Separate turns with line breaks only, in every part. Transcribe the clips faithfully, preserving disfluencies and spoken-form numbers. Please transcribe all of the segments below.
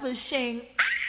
ravishing.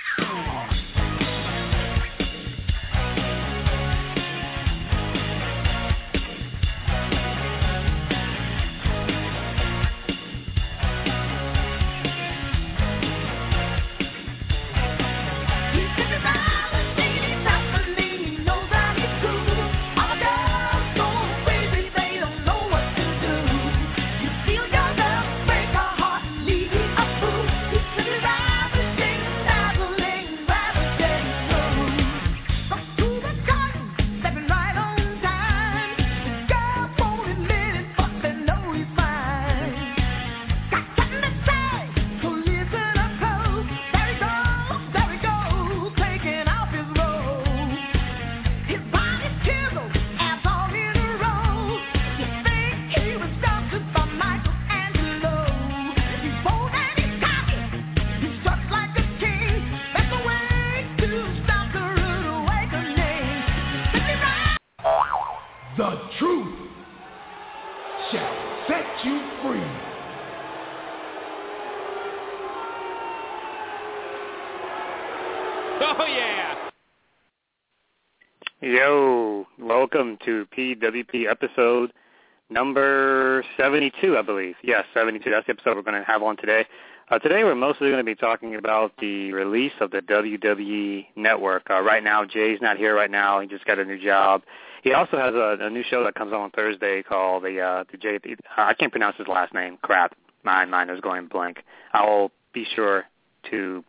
Yo, welcome to P W P episode number seventy-two, I believe. Yes, seventy-two. That's the episode we're going to have on today. Uh, today we're mostly going to be talking about the release of the W W E Network. Uh, right now, Jay's not here right now. He just got a new job. He also has a, a new show that comes on Thursday called the uh, the J. Uh, I can't pronounce his last name. Crap, mine mine is going blank. I will be sure to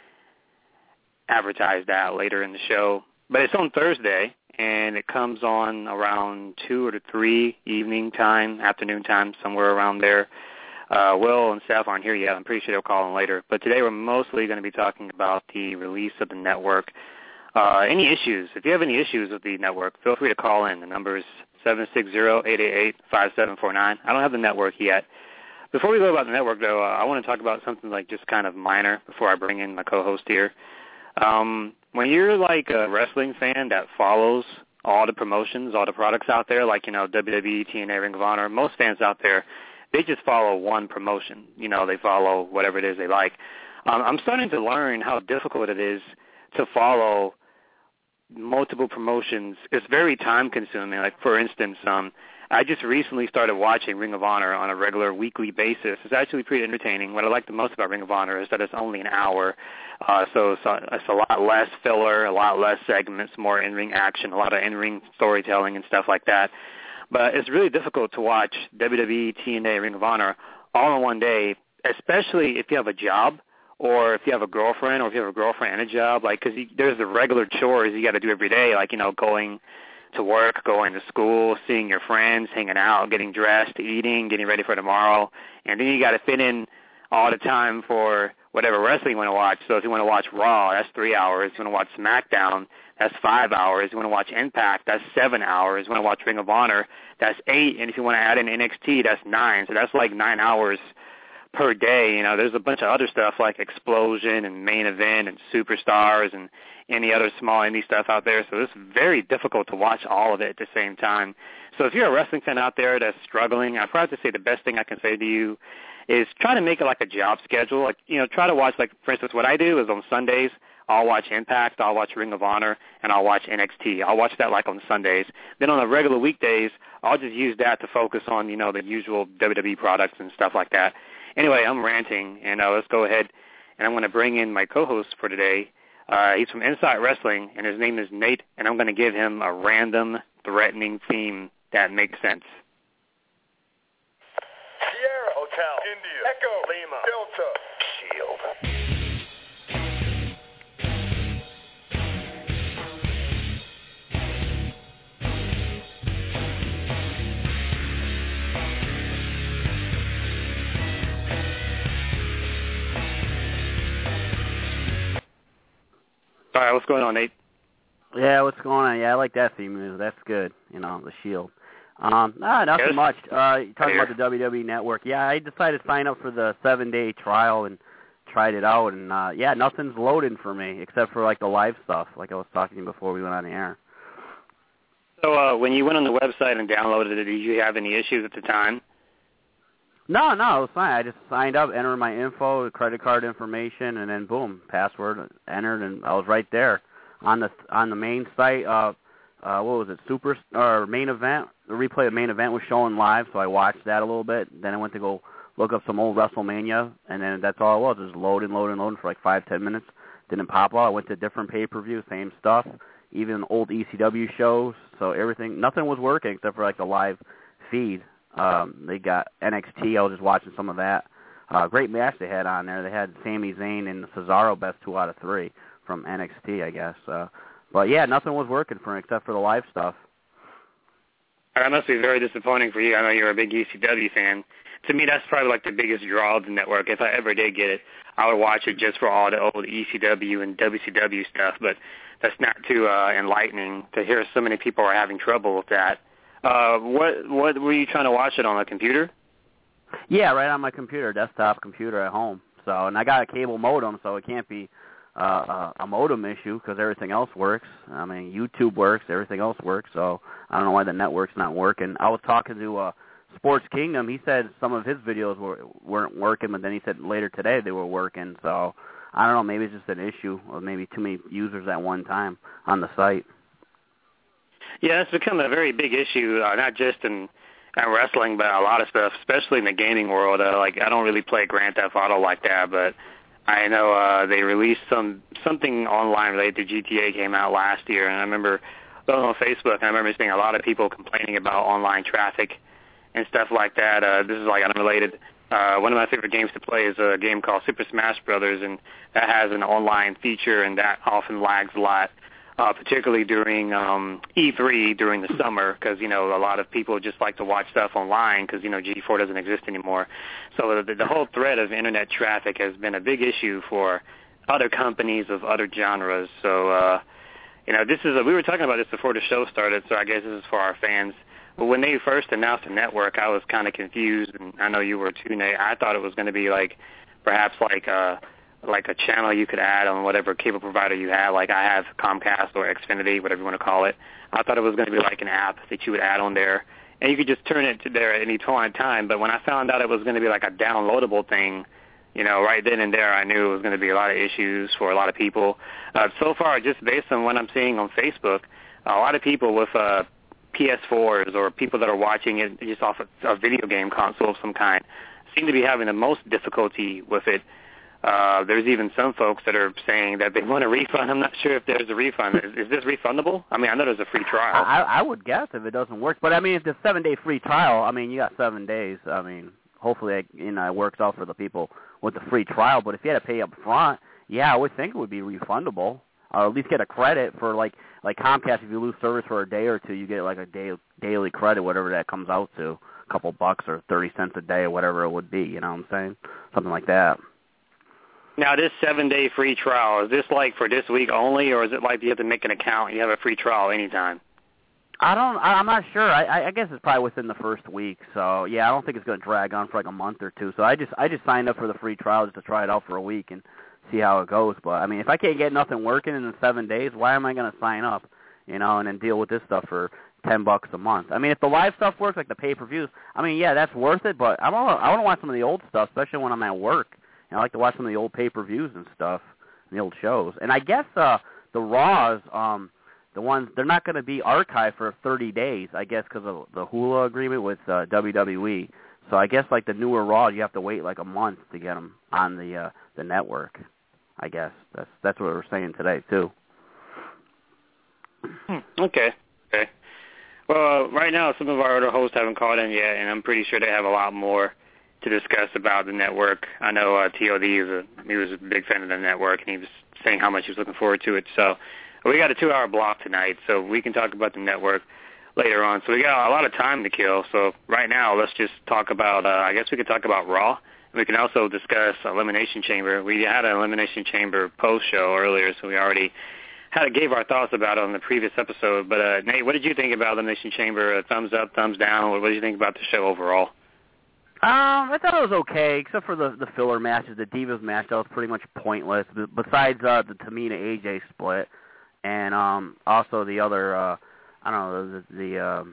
advertise that later in the show. But it's on Thursday, and it comes on around two or to three evening time, afternoon time, somewhere around there. Uh, Will and Steph aren't here yet. I'm pretty sure they'll call in later. But today we're mostly going to be talking about the release of the network. Uh, any issues? If you have any issues with the network, feel free to call in. The number is seven six zero, eight eight eight, five seven four nine. I don't have the network yet. Before we go about the network, though, uh, I want to talk about something like just kind of minor before I bring in my co-host here. Um, when you're like a wrestling fan that follows all the promotions, all the products out there, like, you know, W W E, T N A, Ring of Honor, most fans out there, they just follow one promotion. You know, they follow whatever it is they like. Um, I'm starting to learn how difficult it is to follow multiple promotions. It's very time-consuming. Like, for instance, um, I just recently started watching Ring of Honor on a regular weekly basis. It's actually pretty entertaining. What I like the most about Ring of Honor is that it's only an hour. Uh, so it's a, it's a lot less filler, a lot less segments, more in-ring action, a lot of in-ring storytelling and stuff like that. But it's really difficult to watch W W E, T N A, Ring of Honor all in one day, especially if you have a job or if you have a girlfriend or if you have a girlfriend and a job. Like, because there's the regular chores you got to do every day, like, you know, going to work, going to school, seeing your friends, hanging out, getting dressed, eating, getting ready for tomorrow. And then you got to fit in all the time for whatever wrestling you want to watch. So if you want to watch Raw, that's three hours. If you want to watch SmackDown, that's five hours. If you want to watch Impact, that's seven hours. If you want to watch Ring of Honor, that's eight. And if you want to add in N X T, that's nine. So that's like nine hours per day. You know, there's a bunch of other stuff like Explosion and Main Event and Superstars and any other small indie stuff out there. So it's very difficult to watch all of it at the same time. So if you're a wrestling fan out there that's struggling, I'd probably say the best thing I can say to you is try to make it like a job schedule. Like, you know, try to watch, like, for instance, what I do is on Sundays, I'll watch Impact, I'll watch Ring of Honor, and I'll watch N X T. I'll watch that like on Sundays. Then on the regular weekdays, I'll just use that to focus on, you know, the usual W W E products and stuff like that. Anyway, I'm ranting, and uh, let's go ahead, and I'm going to bring in my co-host for today. Uh, he's from Insight Wrestling, and his name is Nate, and I'm going to give him a random, threatening theme that makes sense.
Sierra Hotel, India, Echo, Lima, Delta, Shield.
All right, what's going on, Nate?
Yeah, what's going on? Yeah, I like that theme music. That's good. You know, the Shield. Um, nah, nothing
yes.
much. Uh, talking about the W W E Network. Yeah, I decided to sign up for the seven-day trial and tried it out, and uh, yeah, nothing's loading for me except for like the live stuff, like I was talking before we went on the air.
So uh, when you went on the website and downloaded it, did you have any issues at the time?
No, no, it was fine. I just signed up, entered my info, credit card information, and then boom, password entered, and I was right there on the on the main site. Uh, uh, what was it? Super or main event? The replay of main event was showing live, so I watched that a little bit. Then I went to go look up some old WrestleMania, and then that's all it was. It was loading, loading, loading for like five, ten minutes. Didn't pop out. I went to different pay-per-view, same stuff. Even old E C W shows, so everything, nothing was working except for like the live feed. Um, they got N X T. I was just watching some of that. Uh, great match they had on there. They had Sami Zayn and Cesaro best two out of three from N X T, I guess. Uh, but yeah, nothing was working for him except for the live stuff.
That must be very disappointing for you. I know you're a big E C W fan. To me, that's probably like the biggest draw of the network. If I ever did get it, I would watch it just for all the old E C W and W C W stuff. But that's not too uh, enlightening to hear so many people are having trouble with that. Uh, what what were you trying to watch it on, a computer?
Yeah, right on my computer, desktop computer at home. So, and I got a cable modem, so it can't be uh, a, a modem issue because everything else works. I mean, YouTube works, everything else works. So I don't know why the network's not working. I was talking to uh, Sports Kingdom. He said some of his videos were, weren't working, but then he said later today they were working. So I don't know, maybe it's just an issue or maybe too many users at one time on the site.
Yeah, it's become a very big issue, uh, not just in uh, wrestling, but a lot of stuff, especially in the gaming world. Uh, like, I don't really play Grand Theft Auto like that, but I know uh, they released some something online related to G T A came out last year, and I remember going on Facebook, and I remember seeing a lot of people complaining about online traffic and stuff like that. Uh, this is like unrelated. Uh, one of my favorite games to play is a game called Super Smash Brothers, and that has an online feature, and that often lags a lot. Uh, particularly during um, E three during the summer, because, you know, a lot of people just like to watch stuff online because, you know, G four doesn't exist anymore. So the, the whole threat of Internet traffic has been a big issue for other companies of other genres. So, uh, you know, this is a, we were talking about this before the show started, so I guess this is for our fans. But when they first announced the network, I was kind of confused, and I know you were too, Nate. I thought it was going to be like perhaps like a like a channel you could add on whatever cable provider you have, like I have Comcast or Xfinity, whatever you want to call it. I thought it was going to be like an app that you would add on there, and you could just turn it to there at any time. But when I found out it was going to be like a downloadable thing, you know, right then and there I knew it was going to be a lot of issues for a lot of people. Uh, so far, just based on what I'm seeing on Facebook, a lot of people with uh, P S fours or people that are watching it just off a, a video game console of some kind seem to be having the most difficulty with it. Uh, there's even some folks that are saying that they want a refund. I'm not sure if there's a refund. Is, is this refundable? I mean, I know there's a free trial.
I, I would guess if it doesn't work. But, I mean, if the seven-day free trial, I mean, you got seven days. I mean, hopefully it, you know, it works out for the people with the free trial. But if you had to pay up front, yeah, I would think it would be refundable. Or at least get a credit for, like, like Comcast, if you lose service for a day or two, you get, like, a day, daily credit, whatever that comes out to, a couple bucks or thirty cents a day or whatever it would be, you know what I'm saying? Something like that.
Now, this seven-day free trial, is this like for this week only, or is it like you have to make an account and you have a free trial anytime?
I don't, I'm not sure. I, I guess it's probably within the first week. So, yeah, I don't think it's going to drag on for like a month or two. So I just I just signed up for the free trial just to try it out for a week and see how it goes. But, I mean, if I can't get nothing working in the seven days, why am I going to sign up, you know, and then deal with this stuff for ten bucks a month? I mean, if the live stuff works, like the pay-per-views, I mean, yeah, that's worth it. But I want I want to watch some of the old stuff, especially when I'm at work. And I like to watch some of the old pay-per-views and stuff, and the old shows. And I guess uh, the Raws, um, the ones, they're not going to be archived for thirty days, I guess, because of the Hulu agreement with uh, W W E. So I guess, like, the newer Raw, you have to wait, like, a month to get them on the uh, the network, I guess. That's that's what we're saying today, too.
Hmm. Okay. Okay. Well, uh, right now, some of our other hosts haven't called in yet, and I'm pretty sure they have a lot more to discuss about the network. I know uh, T O D is a he was a big fan of the network, and he was saying how much he was looking forward to it. So we got a two-hour block tonight, so we can talk about the network later on. So we got a lot of time to kill. So right now, let's just talk about. Uh, I guess we could talk about Raw. We can also discuss Elimination Chamber. We had an Elimination Chamber post show earlier, so we already had gave our thoughts about it on the previous episode. But uh, Nate, what did you think about Elimination Chamber? Uh, thumbs up, thumbs down. What did you think about the show overall?
Um, I thought it was okay, except for the the filler matches. The Divas match, that was pretty much pointless. Besides uh, the Tamina A J split, and um, also the other, uh, I don't know, the, the um,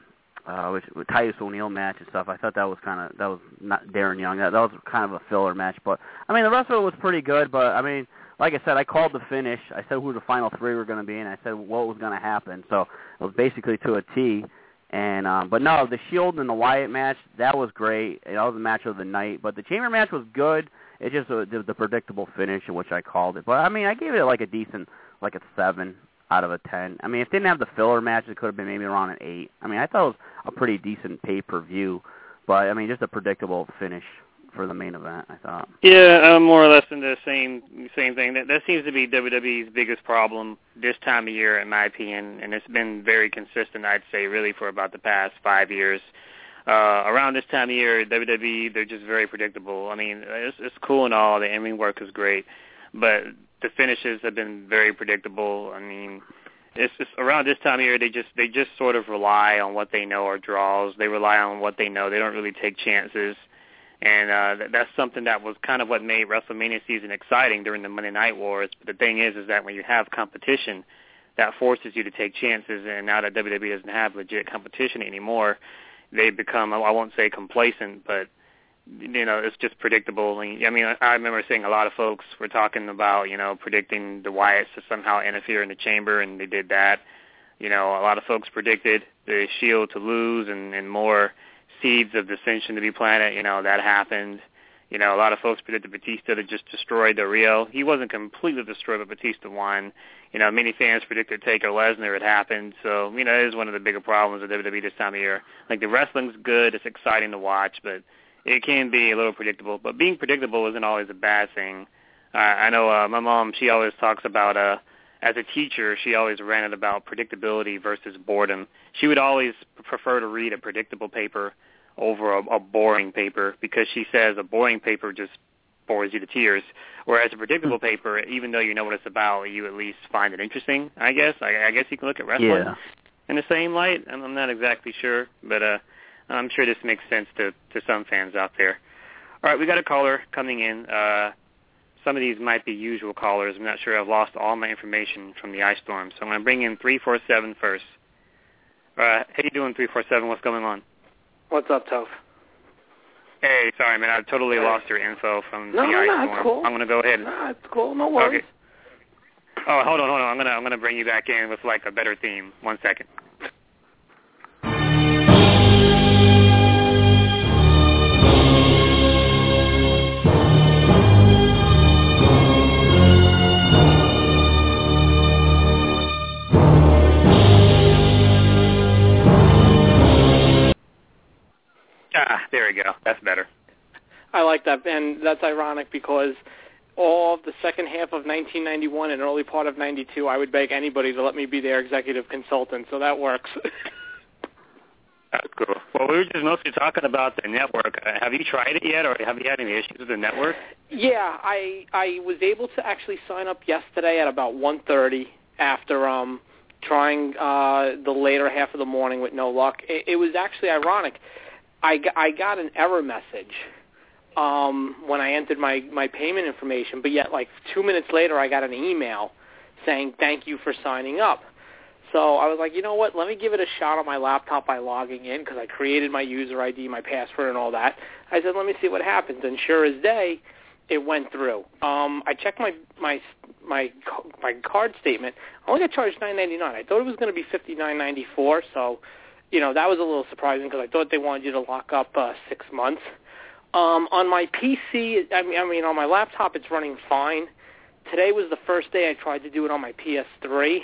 uh, which with Titus O'Neil match and stuff. I thought that was kind of that was not Darren Young. That, that was kind of a filler match, but I mean the rest of it was pretty good. But I mean, like I said, I called the finish. I said who the final three were going to be, and I said what was going to happen. So it was basically to a T. And um, but no, the Shield and the Wyatt match, that was great. That was the match of the night. But the Chamber match was good. It just uh, the, the predictable finish in which I called it. But I mean, I gave it like a decent, like a seven out of a ten. I mean, if it didn't have the filler match, it could have been maybe around an eight. I mean, I thought it was a pretty decent pay-per-view. But I mean, just a predictable finish for the main event, I thought.
Yeah, I'm more or less in the same same thing. That that seems to be W W E's biggest problem this time of year, in my opinion, and it's been very consistent, I'd say, really for about the past five years. Uh, around this time of year, W W E, they're just very predictable. I mean, it's, it's cool and all. The in-ring work is great, but the finishes have been very predictable. I mean, it's just around this time of year, they just they just sort of rely on what they know are draws. They rely on what they know. They don't really take chances. And uh, that's something that was kind of what made WrestleMania season exciting during the Monday Night Wars. But the thing is, is that when you have competition, that forces you to take chances. And now that W W E doesn't have legit competition anymore, they become, I won't say complacent, but, you know, it's just predictable. I mean, I remember seeing a lot of folks were talking about, you know, predicting the Wyatts to somehow interfere in the Chamber, and they did that. You know, a lot of folks predicted the Shield to lose and, and more seeds of dissension to be planted. You know, that happened. You know, a lot of folks predicted Batista to just destroy Del Rio. He wasn't completely destroyed, but Batista won. You know, many fans predicted Taker Lesnar. It happened. So, you know, it is one of the bigger problems with W W E this time of year. Like, the wrestling's good. It's exciting to watch, but it can be a little predictable. But being predictable isn't always a bad thing. Uh, I know uh, my mom, she always talks about, uh, as a teacher, she always ranted about predictability versus boredom. She would always prefer to read a predictable paper over a, a boring paper because she says a boring paper just bores you to tears, whereas a predictable paper, even though you know what it's about, you at least find it interesting, I guess. I, I guess you can look at wrestling
yeah.
in the same light. I'm, I'm not exactly sure, but uh, I'm sure this makes sense to, to some fans out there. All right, we got a caller coming in. Uh, some of these might be usual callers. I'm not sure. I've lost all my information from the ice storm, so I'm going to bring in three four seven first. Uh, how you doing, three four seven? What's going on?
What's up, Toph?
Hey, sorry, man. I totally lost your info from
no,
the
no,
ice
no,
storm.
it's cool.
I'm gonna go ahead.
No, it's cool. No worries.
Okay. Oh, hold on, hold on. I'm gonna I'm gonna bring you back in with like a better theme. One second. Ah, there we go. That's better.
I like that, and that's ironic because all of the second half of nineteen ninety-one and early part of ninety-two, I would beg anybody to let me be their executive consultant, so that works.
That's cool. Well, we were just mostly talking about the network. Uh, have you tried it yet, or have you had any issues with the network?
Yeah, I I was able to actually sign up yesterday at about one thirty after um trying uh, the later half of the morning with no luck. It, it was actually ironic. I, I got an error message um, when I entered my, my payment information, but yet like two minutes later I got an email saying thank you for signing up. So I was like, you know what, let me give it a shot on my laptop by logging in because I created my user I D, my password, and all that. I said, let me see what happens, and sure as day, it went through. Um, I checked my my my my card statement. I only got charged nine ninety-nine. I thought it was going to be fifty-nine ninety-four, so you know, that was a little surprising because I thought they wanted you to lock up uh, six months. Um, on my P C, I mean, I mean, on my laptop, it's running fine. Today was the first day I tried to do it on my P S three,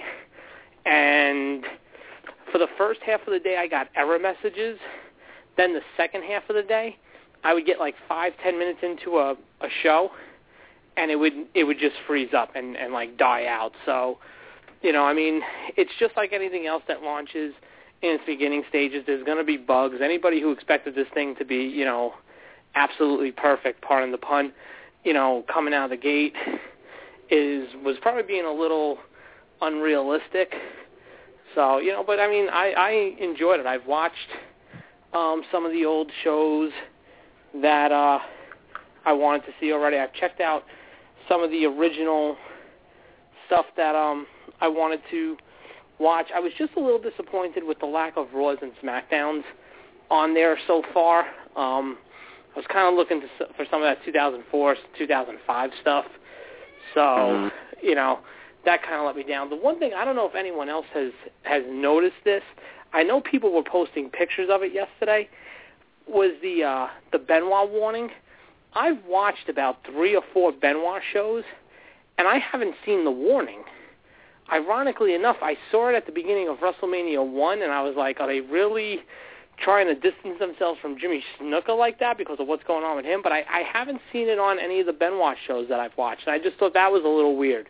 and for the first half of the day, I got error messages. Then the second half of the day, I would get like five, ten minutes into a, a show, and it would it would just freeze up and, and like die out. So, you know, I mean, it's just like anything else that launches in its beginning stages. There's going to be bugs. Anybody who expected this thing to be, you know, absolutely perfect, pardon the pun, you know, coming out of the gate is was probably being a little unrealistic. So, you know, but I mean, I, I enjoyed it. I've watched um, some of the old shows that uh, I wanted to see already. I've checked out some of the original stuff that um, I wanted to watch. I was just a little disappointed with the lack of Raws and SmackDowns on there so far. Um, I was kind of looking to, for some of that two thousand four, two thousand five stuff. So, mm-hmm. you know, that kind of let me down. The one thing, I don't know if anyone else has, has noticed this. I know people were posting pictures of it yesterday, was the uh, the Benoit warning. I've watched about three or four Benoit shows, and I haven't seen the warning. Ironically enough, I saw it at the beginning of WrestleMania one, and I was like, are they really trying to distance themselves from Jimmy Snuka like that because of what's going on with him? But I, I haven't seen it on any of the Benoit shows that I've watched, and I just thought that was a little weird.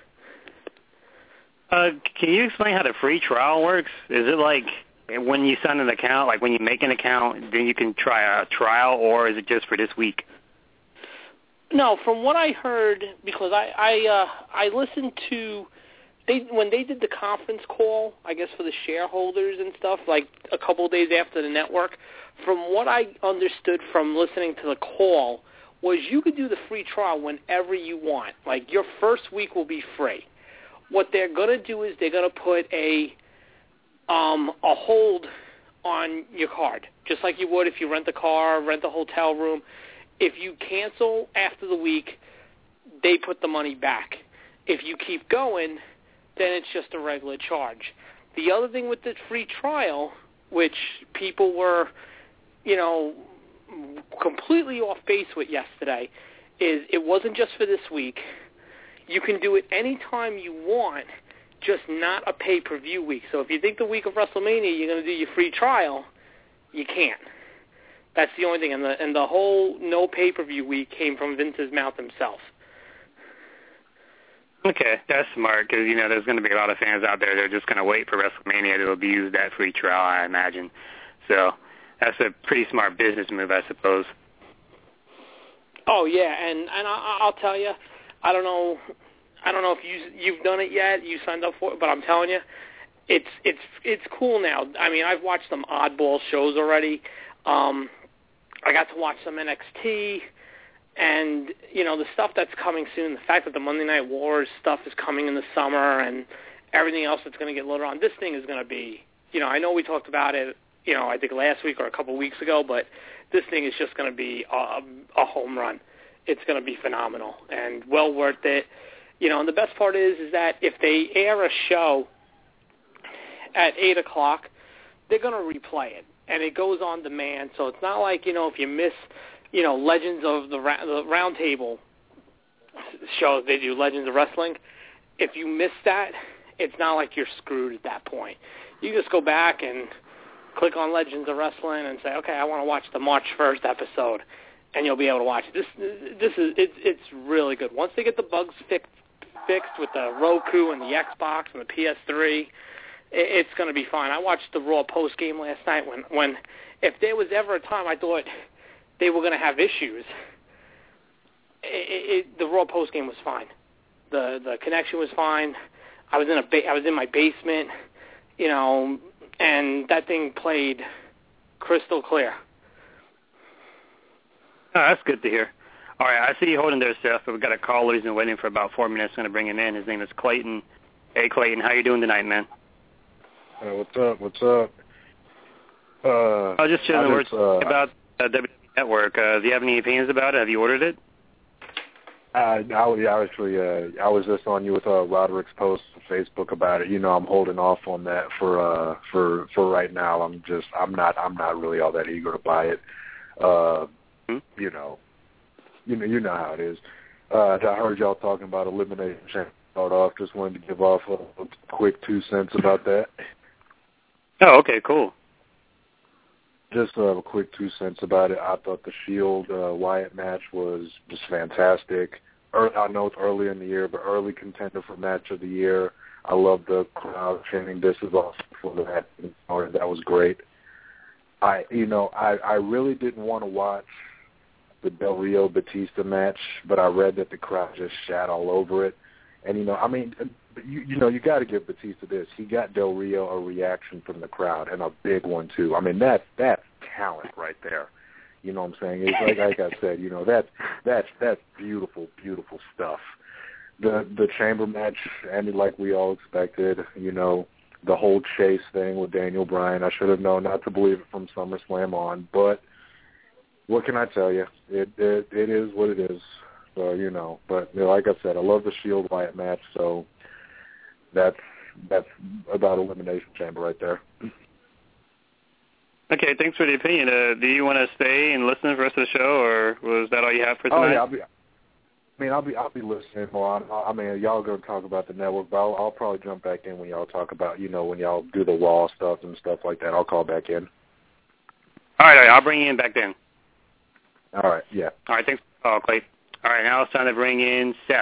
Uh, can you explain how the free trial works? Is it like when you sign an account, like when you make an account, then you can try a trial, or is it just for this week?
No, from what I heard, because I I, uh, I listened to they when they did the conference call, I guess for the shareholders and stuff, like a couple of days after the network. From what I understood from listening to the call, was you could do the free trial whenever you want. Like your first week will be free. What they're going to do is they're going to put a um, a hold on your card, just like you would if you rent a car, rent a hotel room. If you cancel after the week, they put the money back. If you keep going, then it's just a regular charge. The other thing with the free trial, which people were, you know, completely off base with yesterday, is it wasn't just for this week. You can do it anytime you want, just not a pay-per-view week. So if you think the week of WrestleMania you're going to do your free trial, you can't. That's the only thing. And the, and the whole no pay-per-view week came from Vince's mouth himself.
Okay, that's smart because, you know, there's going to be a lot of fans out there that are just going to wait for WrestleMania to abuse that free trial, I imagine. So that's a pretty smart business move, I suppose.
Oh, yeah, and, and I, I'll tell you, I don't know I don't know if you, you've done it yet, you signed up for it, but I'm telling you, it's it's it's cool now. I mean, I've watched some oddball shows already. Um, I got to watch some N X T, and, you know, the stuff that's coming soon, the fact that the Monday Night Wars stuff is coming in the summer and everything else that's going to get loaded on, this thing is going to be, you know, I know we talked about it, you know, I think last week or a couple weeks ago, but this thing is just going to be a, a home run. It's going to be phenomenal and well worth it. You know, and the best part is is that if they air a show at eight o'clock, they're going to replay it, and it goes on demand. So it's not like, you know, if you miss, you know, Legends of the, Ra- the Round Table show, they do Legends of Wrestling. If you miss that, it's not like you're screwed at that point. You just go back and click on Legends of Wrestling and say, okay, I want to watch the March first episode. And you'll be able to watch it. This, this is it's it's really good. Once they get the bugs fixed, fixed with the Roku and the Xbox and the P S three, it, it's going to be fine. I watched the Raw post game last night. When when if there was ever a time I thought they were going to have issues, it, it, the Raw post game was fine. the The connection was fine. I was in a ba- I was in my basement, you know, and that thing played crystal clear.
Oh, that's good to hear. All right, I see you holding there, Seth, but we've got a caller who's been waiting for about four minutes. I'm going to bring him in. His name is Clayton. Hey, Clayton, how you doing tonight, man?
Uh, what's up? What's up? Uh,
I was just sharing the words uh, about uh, W W E Network. Uh, do you have any opinions about it? Have you ordered it?
I, I actually, uh, I was just on you with uh, Roderick's post on Facebook about it. You know, I'm holding off on that for uh, for for right now. I'm just, I'm not, I'm not really all that eager to buy it. Uh, You know, you know, you know how it is. Uh, I heard y'all talking about eliminating Shane. Start off. Just wanted to give off a, a quick two cents about that.
Oh, okay, cool.
Just uh, a quick two cents about it. I thought the Shield uh, Wyatt match was just fantastic. Early, I know it's early in the year, but early contender for match of the year. I love the crowd chanting "This is awesome" for that. That was great. I, you know, I, I really didn't want to watch the Del Rio Batista match, but I read that the crowd just shat all over it. And, you know, I mean, you, you know, you got to give Batista this. He got Del Rio a reaction from the crowd, and a big one, too. I mean, that, that's talent right there. You know what I'm saying? It's like, like I said, you know, that, that's, that's beautiful, beautiful stuff. The the chamber match ended like we all expected. You know, the whole chase thing with Daniel Bryan. I should have known not to believe it from SummerSlam on, but what can I tell you? It it, it is what it is. So, you know, but you know, like I said, I love the Shield Wyatt match, so that's that's about Elimination Chamber right there.
Okay, thanks for the opinion. Uh, do you want to stay and listen to the rest of the show, or was that all you have for tonight?
Oh yeah, I'll be. I mean, I'll be I'll be listening more. I, I mean, y'all gonna talk about the network, but I'll, I'll probably jump back in when y'all talk about, you know, when y'all do the Raw stuff and stuff like that. I'll call back in.
All right, all right, I'll bring you in back then.
All right, yeah.
All right, thanks. Oh, Clay. All right, now it's time to bring in Seth.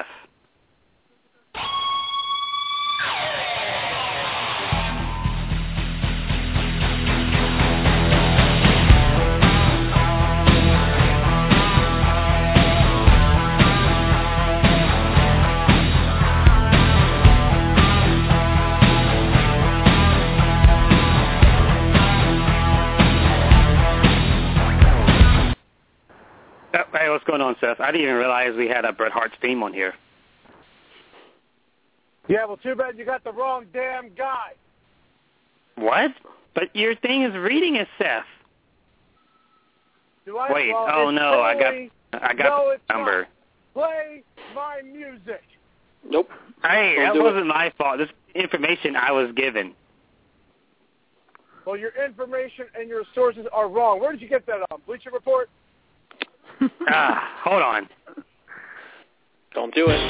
Hey, what's going on, Seth? I didn't even realize we had a Bret Hart's theme on here.
Yeah, well, too bad you got the wrong damn guy.
What? But your thing is reading it, Seth.
Do I?
Wait,
well,
oh no,
totally,
I got, I got
no,
the number.
Not. Play my music.
Nope.
Hey,
Don't
that
do
wasn't
it.
my fault. This information I was given.
Well, your information and your sources are wrong. Where did you get that on? Bleacher Report?
Ah, hold on.
Don't do it.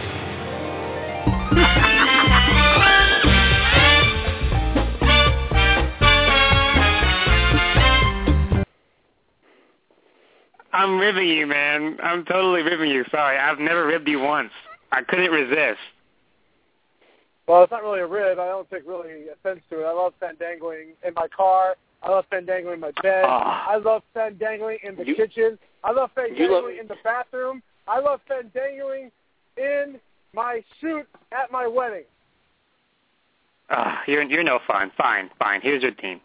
I'm ribbing you, man. I'm totally ribbing you. Sorry, I've never ribbed you once. I couldn't resist.
Well, it's not really a rib. I don't take really offense to it. I love fandangling in my car. I love fandangling in my bed.
Oh.
I love fandangling in the
You-
kitchen. I love fandangling
love-
in the bathroom. I love fandangling in my suit at my wedding.
Ah, you're you're no fun. Fine, fine. Here's your team.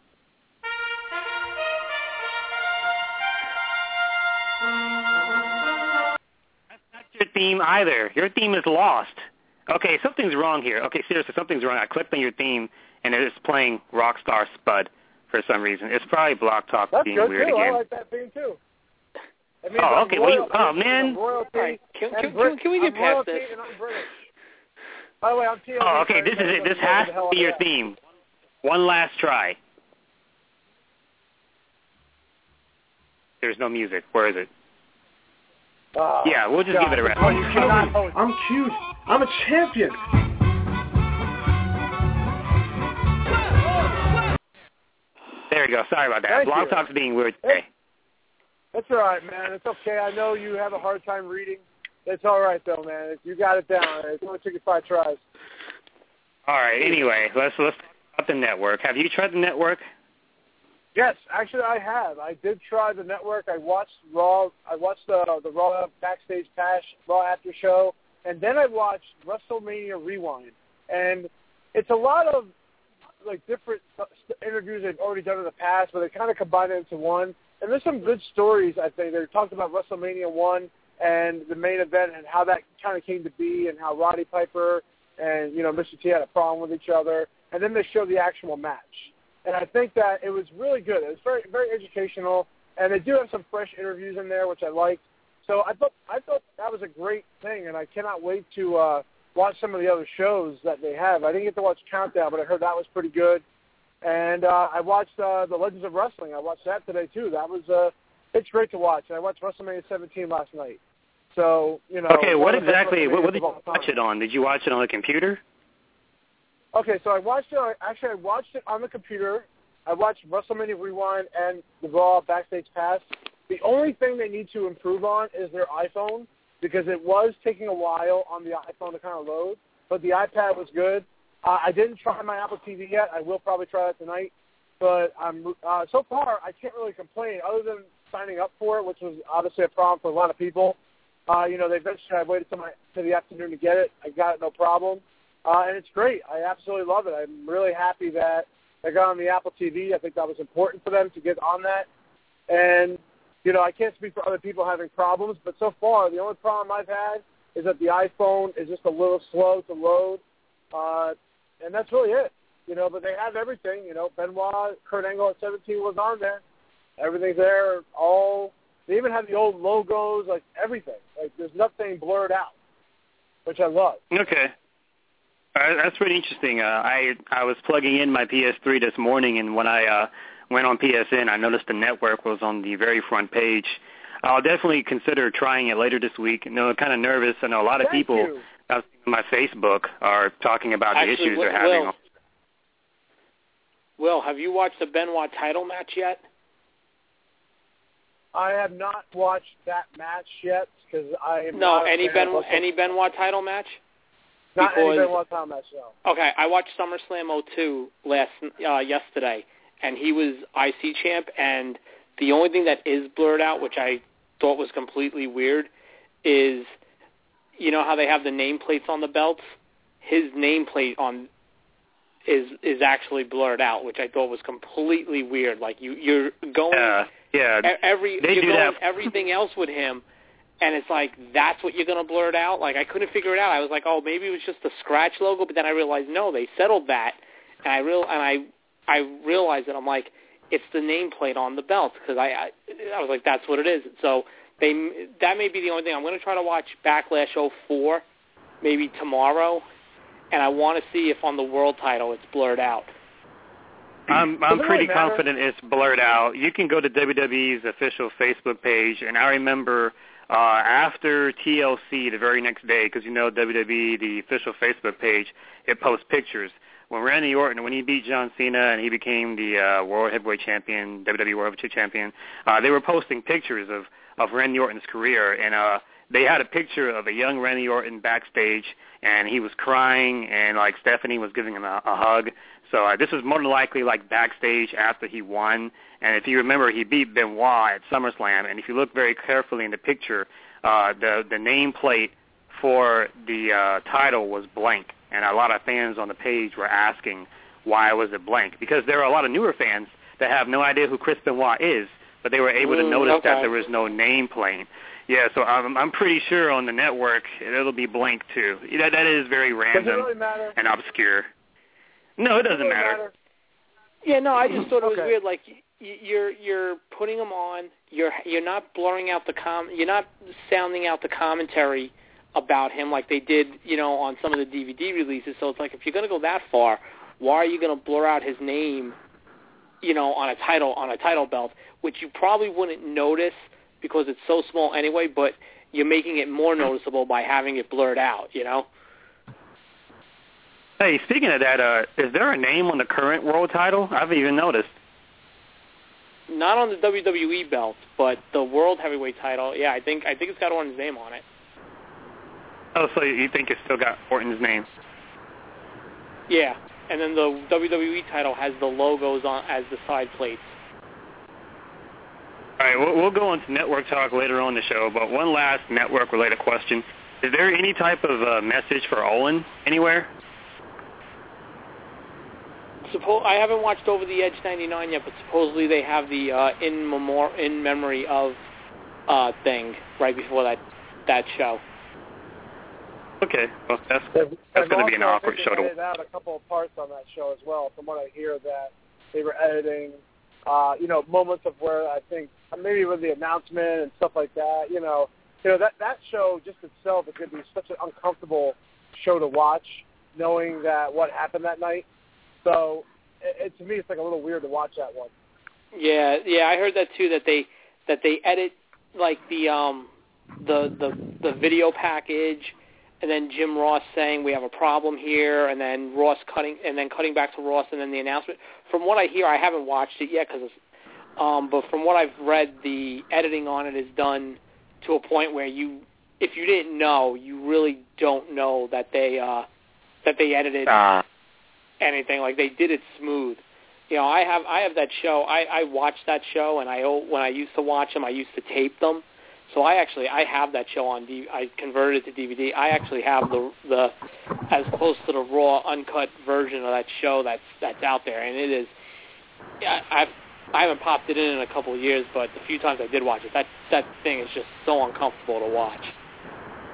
That's not your theme either. Your theme is lost. Okay, something's wrong here. Okay, seriously, something's wrong. I clicked on your theme, and it's playing Rockstar Spud for some reason. It's probably Block Talk
That's
being
good,
weird
too.
again.
I like that theme, too. It means
Oh,
I'm
okay, well, you-
royalty,
oh, man.
I'm royalty,
All right, can-
and
can-
Brit-
can we get
I'm
past
royalty
this?
and I'm British. By the way, I'm T L C.
Oh, okay, this is it. This has to be your theme. One last try. There's no music. Where is it?
Oh,
Yeah, we'll just
God.
give it a rest.
Oh, you cannot host.
I'm cute. I'm a champion.
There you go. Sorry about that.
Thank
Blog
you.
Talk's being weird today.
That's all right, man. It's okay. I know you have a hard time reading. It's all right, though, man. You got it down. It only took you five tries.
All right. Anyway, let's let's talk about the network. Have you tried the network?
Yes, actually, I have. I did try the network. I watched Raw. I watched the the Raw Backstage Pass, Raw After Show, and then I watched WrestleMania Rewind. And it's a lot of like different interviews they've already done in the past, but they kind of combine it into one. And there's some good stories, I think. They talked about WrestleMania one and the main event and how that kind of came to be and how Roddy Piper and, you know, Mister T had a problem with each other. And then they showed the actual match. And I think that it was really good. It was very, very educational. And they do have some fresh interviews in there, which I liked. So I thought I thought that was a great thing, and I cannot wait to uh, watch some of the other shows that they have. I didn't get to watch Countdown, but I heard that was pretty good. And uh, I watched uh, the Legends of Wrestling. I watched that today too. That was uh, it's great to watch. And I watched WrestleMania seventeen last night. So you know.
Okay, what
one of the best
exactly? What, what did
WrestleManias
you
of all
watch
time.
it on? Did you watch it on the computer?
Okay, so I watched it. Actually, I watched it on the computer. I watched WrestleMania Rewind and the Raw Backstage Pass. The only thing they need to improve on is their iPhone, because it was taking a while on the iPhone to kind of load, but the iPad was good. Uh, I didn't try my Apple T V yet. I will probably try it tonight. But um, uh, so far, I can't really complain, other than signing up for it, which was obviously a problem for a lot of people. Uh, you know, they eventually I waited till my to the afternoon to get it. I got it no problem, uh, and it's great. I absolutely love it. I'm really happy that they got on the Apple T V. I think that was important for them to get on that. And you know, I can't speak for other people having problems, but so far the only problem I've had is that the iPhone is just a little slow to load, uh, and that's really it. you know, but they have everything. You know, Benoit, Kurt Angle at seventeen was on there. Everything's there. All they even have the old logos, like everything. Like there's nothing blurred out, which I love.
Okay. Uh, that's pretty interesting. Uh, I I was plugging in my P S three this morning, and when I uh, went on P S N, I noticed the network was on the very front page. I'll definitely consider trying it later this week. You know, I'm kind of nervous. I know a lot of
Thank
people
you.
on my Facebook are talking about
Actually,
the issues
Will,
they're having.
Will, Will, have you watched the Benoit title match yet?
I have not watched that match yet because I am
No,
not
any
a fan
Ben
of
any Benoit title match?
Not
because,
any Benoit title match, no.
Okay, I watched SummerSlam oh two last uh, yesterday, and he was I C champ, and the only thing that is blurred out, which I thought was completely weird, is you know how they have the nameplates on the belts? His nameplate on is is actually blurred out, which I thought was completely weird. Like you you're going
Yeah, yeah.
every
they
you're
do
going
that.
everything else with him. And it's like, that's what you're going to blur it out? Like, I couldn't figure it out. I was like, oh, maybe it was just the scratch logo, but then I realized, no, they settled that. And I real and I I realized that I'm like, it's the nameplate on the belt, because I, I I was like, that's what it is. So they that may be the only thing. I'm going to try to watch Backlash oh four maybe tomorrow, and I want to see if on the world title it's blurred out.
I'm I'm
Doesn't
pretty
really matter.
confident it's blurred out. You can go to W W E's official Facebook page, and I remember uh, after T L C the very next day, because you know W W E, the official Facebook page, it posts pictures. When Randy Orton, when he beat John Cena and he became the uh, World Heavyweight Champion, W W E World Heavyweight Champion, uh, they were posting pictures of, of Randy Orton's career, and uh, they had a picture of a young Randy Orton backstage, and he was crying, and like Stephanie was giving him a, a hug. So uh, this was more than likely like backstage after he won. And if you remember, he beat Benoit at SummerSlam. And if you look very carefully in the picture, uh, the the nameplate for the uh, title was blank. And a lot of fans on the page were asking why was it blank, because there are a lot of newer fans that have no idea who Chris Benoit is, but they were able to
Mm,
notice
okay.
that there was no nameplate. Yeah, so I'm, I'm pretty sure on the network it'll be blank too. That that is very
Does it
random
really matter?
and obscure. No, it doesn't
really
matter.
Yeah, no, I just thought it was
Okay.
weird. Like y- you're you're putting them on. You're you're not blurring out the com. You're not sounding out the commentary about him like they did, you know, on some of the D V D releases. So it's like, if you're going to go that far, why are you going to blur out his name, you know, on a title on a title belt, which you probably wouldn't notice because it's so small anyway. But you're making it more noticeable by having it blurred out, you know.
Hey, speaking of that, uh, is there a name on the current world title? I haven't even noticed.
Not on the W W E belt, but the World Heavyweight title. Yeah, I think I think it's got Orton's name on it.
Oh, so you think it's still got Orton's name?
Yeah, and then the W W E title has the logos on as the side plates.
All right, we'll, we'll go into network talk later on the show, but one last network-related question. Is there any type of uh, message for Owen anywhere?
Suppo- I haven't watched Over the Edge ninety-nine yet, but supposedly they have the uh, in memor- in memory of uh, thing right before that that show.
Okay, well, that's
They've-
that's
they've
going to be an
also, I
awkward
think,
show to
edited out a couple of parts on that show as well. From what I hear, that they were editing, uh, you know, moments of where I think maybe with the announcement and stuff like that. You know, you know that that show just itself is going to be such an uncomfortable show to watch, knowing that what happened that night. So, it, it, to me, it's like a little weird to watch that one.
Yeah, yeah, I heard that too. That they that they edit like the um the the the video package, and then Jim Ross saying we have a problem here, and then Ross cutting and then cutting back to Ross, and then the announcement. From what I hear, I haven't watched it yet because, um, but from what I've read, the editing on it is done to a point where you, if you didn't know, you really don't know that they uh that they edited.
Uh,
anything. Like, they did it smooth. You know, I have I have that show. I, I watched that show, and I when I used to watch them, I used to tape them. So I actually I have that show on D. I converted it to D V D. I actually have the the as close to the raw uncut version of that show that's that's out there, and it is. Yeah, I've I haven't popped it in in a couple of years, but the few times I did watch it, that that thing is just so uncomfortable to watch.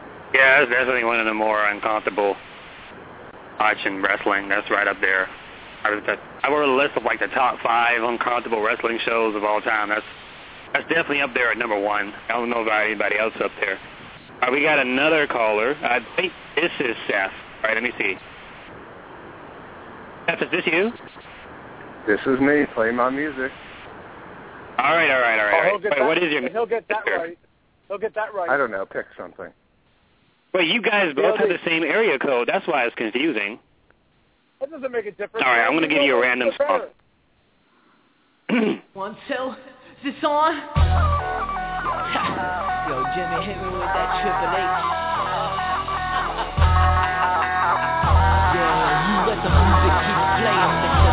yeah, that's definitely one of the more uncomfortable watching wrestling. That's right up there. I was that I wrote a list of like the top five uncomfortable wrestling shows of all time. That's that's definitely up there at number one. I don't know about anybody else up there. All right, we got another caller. I think this is Seth. All right, let me see. Seth, is this you?
This is me. Play my music.
All right, all right, all right.
Oh, he'll get
Wait,
that,
what is your
he'll get that right. He'll get that right.
I don't know. Pick something.
Wait, you guys both have the same area code. That's why it's confusing.
That doesn't make a difference.
All right, I'm going to give you a random song.
One, two, is this on? Yo, Jimmy, hit me with that Triple H. Yeah, you let the music keep playing, Mister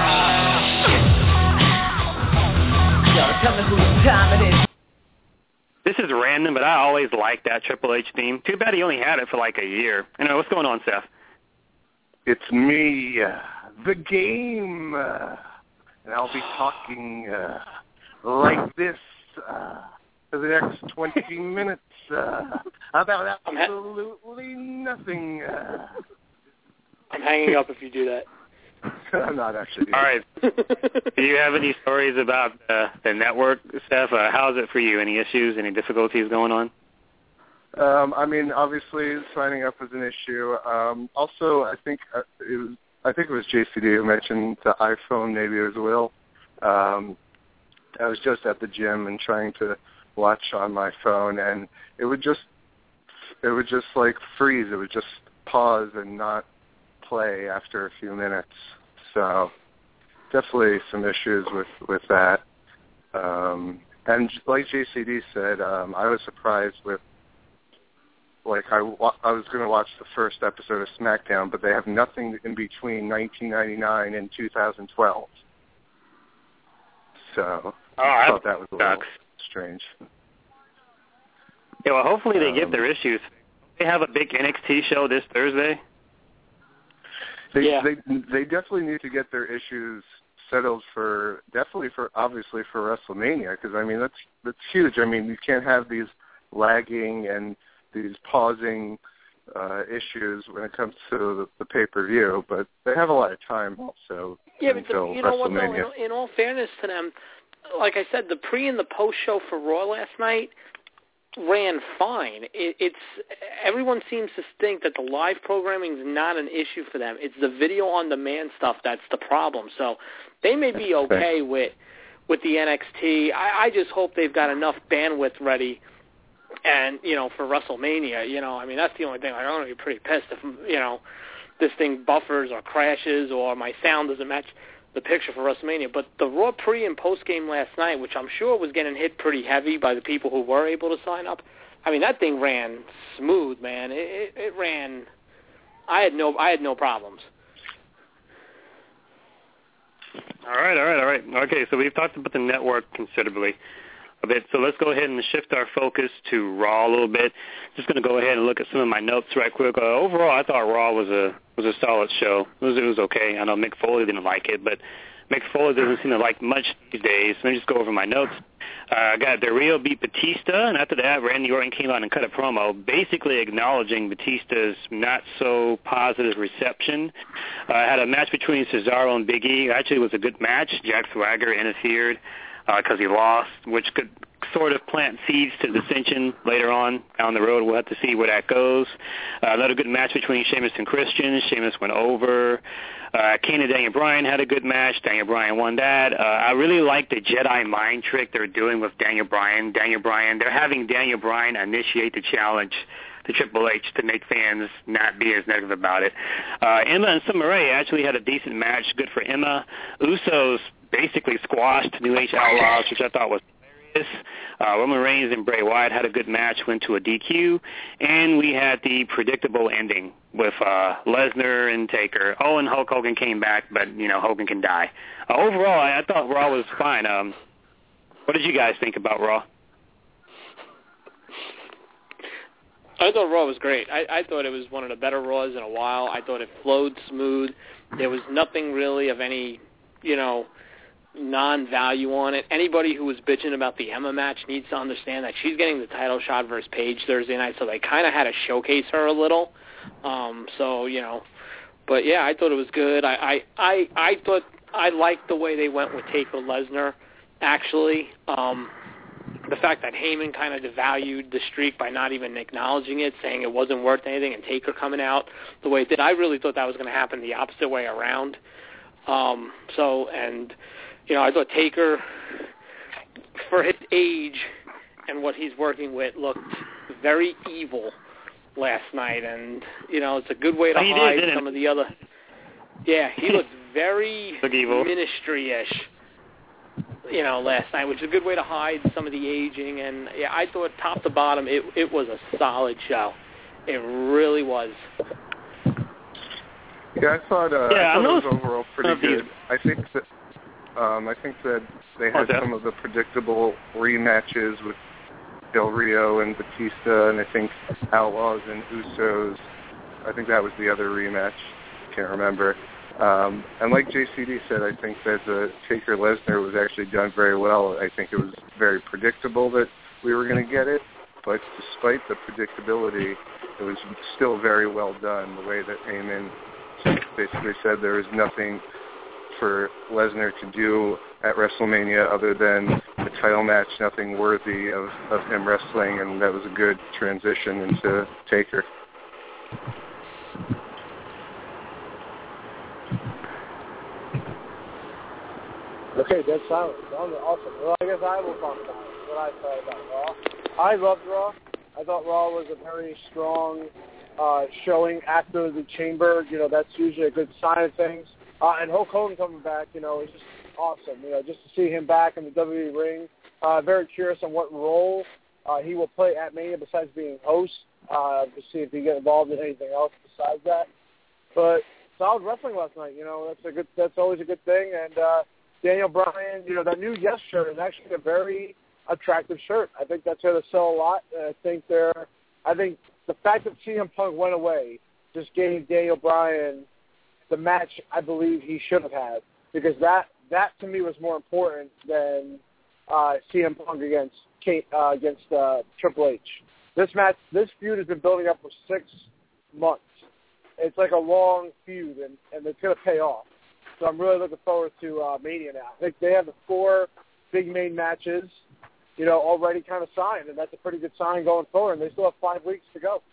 Stone. Yo, tell me whose time it is.
This is random, but I always liked that Triple H theme. Too bad he only had it for like a year. Anyway, what's going on, Seth?
It's me, uh, the game, uh, and I'll be talking uh, like this uh, for the next twenty minutes uh, about absolutely nothing. Uh.
I'm hanging up if you do that.
I'm not actually.
All right. Do you have any stories about uh, the network, Steph? Uh, how's it for you? Any issues, any difficulties going on?
Um, I mean, obviously, signing up was an issue. Um, also, I think uh, it was I think it was J C D who mentioned the iPhone, maybe as well. Um, I was just at the gym and trying to watch on my phone, and it would just it would just like freeze. It would just pause and not play after a few minutes. So definitely some issues with with that. Um, and like J C D said, um, I was surprised with. Like, I, I was going to watch the first episode of SmackDown, but they have nothing in between nineteen ninety-nine and two thousand twelve. So
oh,
I thought that was a little strange.
Yeah, well, hopefully they
um,
get their issues. They have a big N X T show this Thursday.
They,
yeah.
they they definitely need to get their issues settled for, definitely for, obviously for WrestleMania, because, I mean, that's that's huge. I mean, you can't have these lagging and these pausing uh, issues when it comes to the, the pay-per-view, but they have a lot of time also
yeah, but
until
the, you know what, though,
WrestleMania.
in, in all fairness to them, like I said, the pre and the post show for Raw last night ran fine. It, it's everyone seems to think that the live programming is not an issue for them. It's the video on demand stuff that's the problem. So they may be okay with with the N X T. I, I just hope they've got enough bandwidth ready. And, you know, for WrestleMania, you know, I mean, that's the only thing. Like, I'm going to be pretty pissed if, you know, this thing buffers or crashes or my sound doesn't match the picture for WrestleMania. But the Raw pre- and post-game last night, which I'm sure was getting hit pretty heavy by the people who were able to sign up, I mean, that thing ran smooth, man. It, it, it ran – I had no I had no problems.
All right, all right, all right. Okay, so we've talked about the network considerably. A bit. So let's go ahead and shift our focus to Raw a little bit. Just going to go ahead and look at some of my notes right quick. Uh, overall, I thought Raw was a was a solid show. It was, it was okay. I know Mick Foley didn't like it, but Mick Foley doesn't seem to like much these days. Let me just go over my notes. Uh, I got Del Rio beat Batista, and after that, Randy Orton came out and cut a promo, basically acknowledging Batista's not so positive reception. Uh, I had a match between Cesaro and Big E. Actually, it was a good match. Jack Swagger interfered because uh, he lost, which could sort of plant seeds to dissension later on down the road. We'll have to see where that goes. Uh, another good match between Sheamus and Christian. Sheamus went over. Uh, Kane and Daniel Bryan had a good match. Daniel Bryan won that. Uh, I really like the Jedi mind trick they're doing with Daniel Bryan. Daniel Bryan, they're having Daniel Bryan initiate the challenge to Triple H to make fans not be as negative about it. Uh, Emma and Summer Rae actually had a decent match. Good for Emma. Usos basically squashed New Age Outlaws, which I thought was hilarious. Uh, Roman Reigns and Bray Wyatt had a good match, went to a D Q, and we had the predictable ending with uh, Lesnar and Taker. Oh, and Hulk Hogan came back, but, you know, Hogan can die. Uh, overall, I, I thought Raw was fine. Um, what did you guys think about Raw?
I thought Raw was great. I, I thought it was one of the better Raws in a while. I thought it flowed smooth. There was nothing really of any, you know, non-value on it. Anybody who was bitching about the Emma match needs to understand that she's getting the title shot versus Paige Thursday night, so they kind of had to showcase her a little. Um, so, you know, But yeah, I thought it was good. I I I, I thought I liked the way they went with Taker Lesnar. Actually, um, the fact that Heyman kind of devalued the streak by not even acknowledging it, saying it wasn't worth anything, and Taker coming out the way it did, I really thought that was going to happen the opposite way around. Um, so, and, you know, I thought Taker, for his age and what he's working with, looked very evil last night. And, you know, it's a good way to
he
hide
did,
some of the other... Yeah, he looked very ministry-ish, you know, last night, which is a good way to hide some of the aging. And, yeah, I thought top to bottom it, it was a solid show. It really was.
Yeah, I thought, uh,
yeah,
I thought
I'm
it was overall pretty good. I think that um, I think that they had
okay.
some of the predictable rematches with Del Rio and Batista, and I think Outlaws and Usos. I think that was the other rematch. Can't remember. Um, and like J C D said, I think that the Taker Lesnar was actually done very well. I think it was very predictable that we were going to get it, but despite the predictability, it was still very well done. The way that Heyman basically said there was nothing for Lesnar to do at WrestleMania other than a title match, nothing worthy of, of him wrestling, and that was a good transition into Taker.
Okay, dead silence. Awesome. Well, I guess I will talk about it, what I thought about Raw. I loved Raw. I thought Raw was a very strong uh, showing after the Chamber. You know, that's usually a good sign of things. Uh, and Hulk Hogan coming back, you know, is just awesome. You know, just to see him back in the W W E ring. Uh, very curious on what role uh, he will play at Mania besides being host. Uh, to see if he get involved in anything else besides that. But solid wrestling last night. You know, that's a good. That's always a good thing. And uh, Daniel Bryan, you know, that new Yes shirt is actually a very attractive shirt. I think that's going to sell a lot. And I think they're. I think the fact that C M Punk went away just gave Daniel Bryan the match I believe he should have had, because that that to me was more important than uh, C M Punk against Kate, uh, against uh, Triple H. This match, this feud has been building up for six months. It's like a long feud, and, and it's going to pay off. So I'm really looking forward to uh, Mania now. I think they have the four big main matches, you know, already kind of signed, and that's a pretty good sign going forward. And they still have five weeks to go.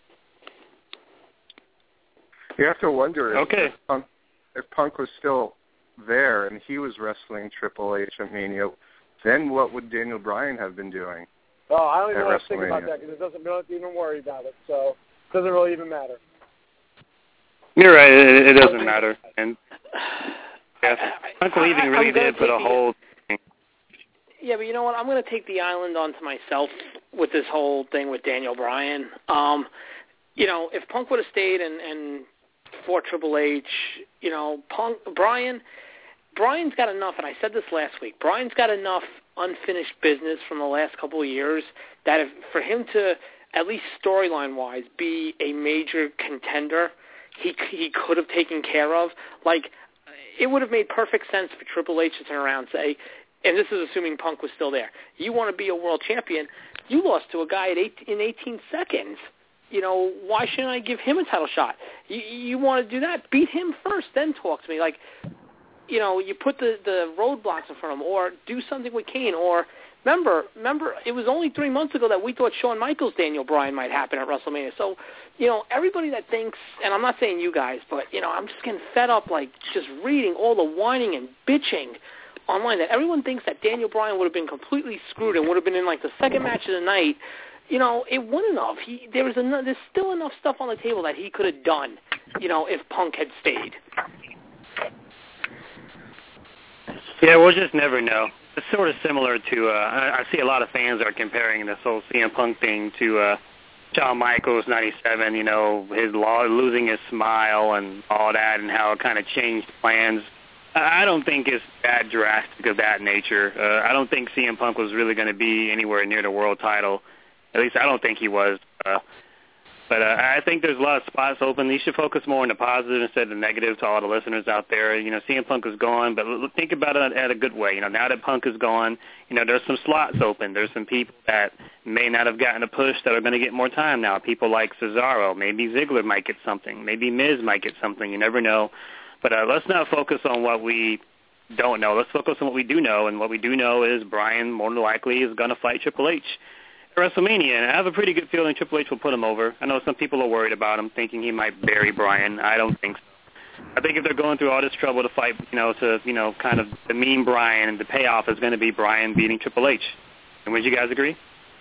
You have to wonder if,
okay.
if, Punk, if Punk was still there and he was wrestling Triple H at Mania, then what would Daniel Bryan have been doing?
Oh, I don't even want to think about that because it doesn't. We don't even worry about it. So it doesn't really even matter.
You're right. It, it doesn't matter. And yeah, Punk leaving really did put a whole.
Yeah, but you know what? I'm going to take the island onto myself with this whole thing with Daniel Bryan. Um, you know, if Punk would have stayed and, and fought Triple H, you know, Punk, Bryan, Bryan's got enough, and I said this last week, Bryan's got enough unfinished business from the last couple of years that if for him to, at least storyline-wise, be a major contender, he he could have taken care of. Like, it would have made perfect sense for Triple H to turn around and say, and this is assuming Punk was still there, you want to be a world champion, you lost to a guy at eight, in eighteen seconds. You know, why shouldn't I give him a title shot? You, you want to do that? Beat him first, then talk to me. Like, you know, you put the, the roadblocks in front of him, or do something with Kane. Or remember, remember, it was only three months ago that we thought Shawn Michaels, Daniel Bryan might happen at WrestleMania. So, you know, everybody that thinks, and I'm not saying you guys, but, you know, I'm just getting fed up, like, just reading all the whining and bitching online that everyone thinks that Daniel Bryan would have been completely screwed and would have been in, like, the second match of the night. You know, it wasn't enough. He, there was enough, there's still enough stuff on the table that he could have done, you know, if Punk had stayed.
Yeah, we'll just never know. It's sort of similar to, uh, I, I see a lot of fans are comparing this whole C M Punk thing to uh, Shawn Michaels, ninety-seven, you know, his law, losing his smile and all that, and how it kind of changed plans. I don't think it's that drastic of that nature. Uh, I don't think C M Punk was really going to be anywhere near the world title. At least I don't think he was. Uh, But uh, I think there's a lot of spots open. You should focus more on the positive instead of the negative to all the listeners out there. You know, C M Punk is gone, but think about it at a good way. You know, now that Punk is gone, you know, there's some slots open. There's some people that may not have gotten a push that are going to get more time now. People like Cesaro. Maybe Ziggler might get something. Maybe Miz might get something. You never know. But uh, let's not focus on what we don't know. Let's focus on what we do know, and what we do know is Bryan more than likely is going to fight Triple H at WrestleMania, and I have a pretty good feeling Triple H will put him over. I know some people are worried about him, thinking he might bury Bryan. I don't think so. I think if they're going through all this trouble to fight, you know, to, you know, kind of demean Bryan, and the payoff is going to be Bryan beating Triple H. And would you guys agree?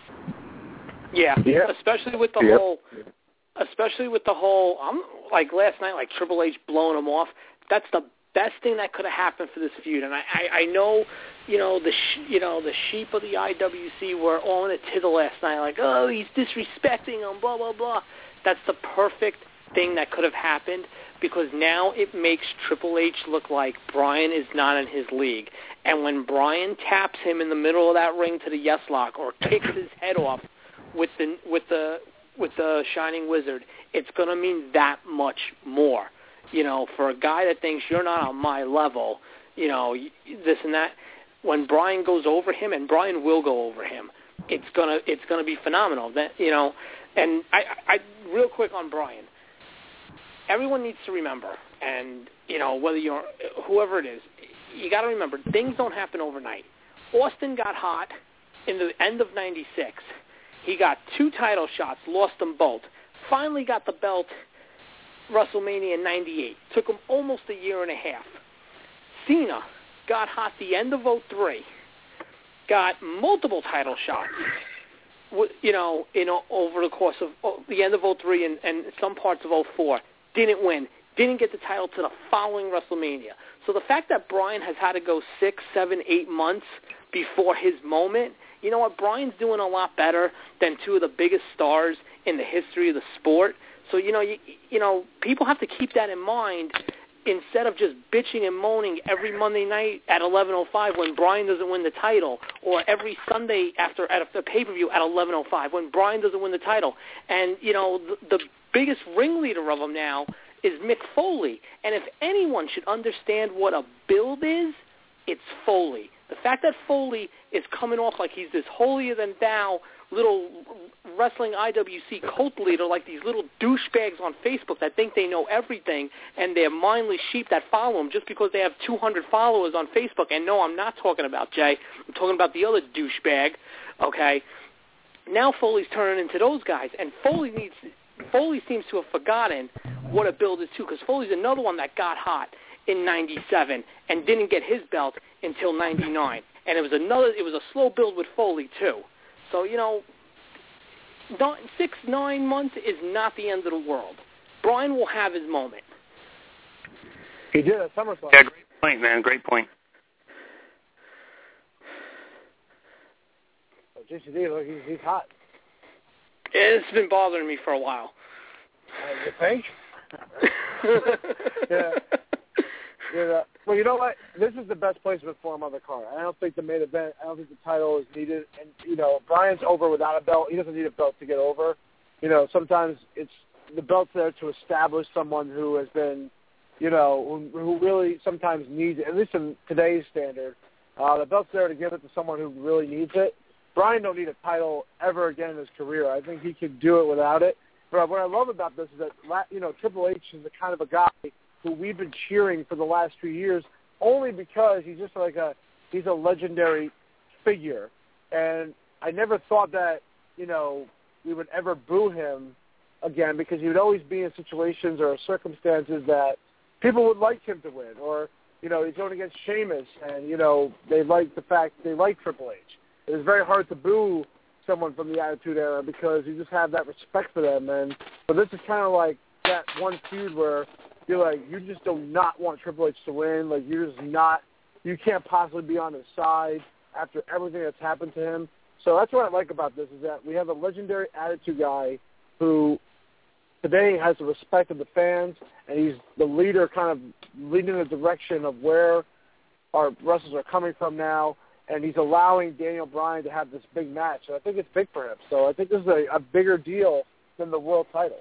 Yeah, yeah. especially with the
yeah.
whole, especially with the whole, um, like last night, like Triple H blowing him off. That's the best thing that could have happened for this feud. And I, I, I know, you know, the sh- you know the sheep of the I W C were all in a tittle last night, like, oh, he's disrespecting him, blah blah blah. That's the perfect thing that could have happened, because now it makes Triple H look like Bryan is not in his league. And when Bryan taps him in the middle of that ring to the yes lock or kicks his head off with the with the with the Shining Wizard, it's going to mean that much more. You know, for a guy that thinks you're not on my level, you know, this and that, when Bryan goes over him, and Bryan will go over him, it's gonna it's gonna be phenomenal. That, you know, and I, I real quick on Bryan, everyone needs to remember, and you know, whether you're whoever it is, you got to remember, things don't happen overnight. Austin got hot in the end of ninety-six. He got two title shots, lost them both. Finally got the belt WrestleMania in ninety-eight. Took him almost a year and a half. Cena got hot the end of oh three. Got multiple title shots, you know, in over the course of oh, the end of oh three and, and some parts of oh four. Didn't win. Didn't get the title to the following WrestleMania. So the fact that Bryan has had to go six, seven, eight months before his moment, you know what? Bryan's doing a lot better than two of the biggest stars in the history of the sport. So, you know, you, you know, people have to keep that in mind instead of just bitching and moaning every Monday night at eleven oh five when Bryan doesn't win the title, or every Sunday after at a pay-per-view at eleven oh five when Bryan doesn't win the title. And, you know, the, the biggest ringleader of them now is Mick Foley. And if anyone should understand what a build is, it's Foley. The fact that Foley is coming off like he's this holier-than-thou little wrestling I W C cult leader, like these little douchebags on Facebook that think they know everything, and they're mindless sheep that follow him just because they have two hundred followers on Facebook. And no, I'm not talking about Jay. I'm talking about the other douchebag, okay? Now Foley's turning into those guys, and Foley needs Foley seems to have forgotten what a build is too, because Foley's another one that got hot in ninety-seven and didn't get his belt until ninety-nine. And it was another it was a slow build with Foley too. So, you know, six, nine months is not the end of the world. Bryan will have his moment.
He did at SummerSlam.
Yeah, great point, man. Great point.
Oh, J C D, look, he's, he's hot.
It's been bothering me for a while.
Uh, you think? yeah. Yeah. Well, you know what? This is the best placement for him on the card. I don't think the main event, I don't think the title is needed. And, you know, Bryan's over without a belt. He doesn't need a belt to get over. You know, sometimes it's the belt's there to establish someone who has been, you know, who, who really sometimes needs it, at least in today's standard. Uh, the belt's there to give it to someone who really needs it. Bryan don't need a title ever again in his career. I think he could do it without it. But what I love about this is that, you know, Triple H is the kind of a guy who we've been cheering for the last few years only because he's just like a, he's a legendary figure. And I never thought that, you know, we would ever boo him again, because he would always be in situations or circumstances that people would like him to win. Or, you know, he's going against Sheamus and, you know, they like the fact they like Triple H. It was very hard to boo someone from the Attitude Era because you just have that respect for them. And but this is kind of like that one feud where you're like, you just do not want Triple H to win. Like, you're just not, you can't possibly be on his side after everything that's happened to him. So that's what I like about this, is that we have a legendary Attitude guy who today has the respect of the fans, and he's the leader, kind of leading the direction of where our wrestlers are coming from now, and he's allowing Daniel Bryan to have this big match. And I think it's big for him. So I think this is a, a bigger deal than the world title.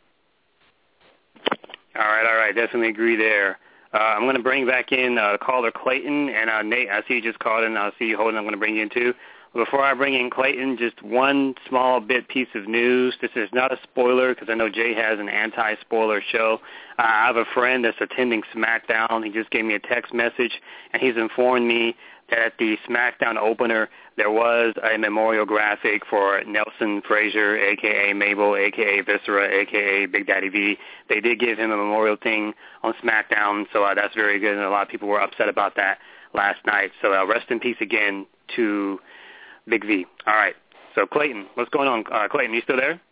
All right, all right. Definitely agree there. Uh, I'm going to bring back in uh, caller Clayton, and uh, Nate, I see you just called in. I see you holding. I'm going to bring you in, too. Before I bring in Clayton, just one small bit piece of news. This is not a spoiler because I know Jay has an anti-spoiler show. Uh, I have a friend that's attending SmackDown. He just gave me a text message, and he's informed me that at the SmackDown opener, there was a memorial graphic for Nelson Frazier, a k a. Mabel, a k a. Viscera, a k a. Big Daddy V. They did give him a memorial thing on SmackDown, so uh, that's very good, and a lot of people were upset about that last night. So uh, rest in peace again to Big V. All right. So, Clayton, what's going on? Uh, Clayton, you still there?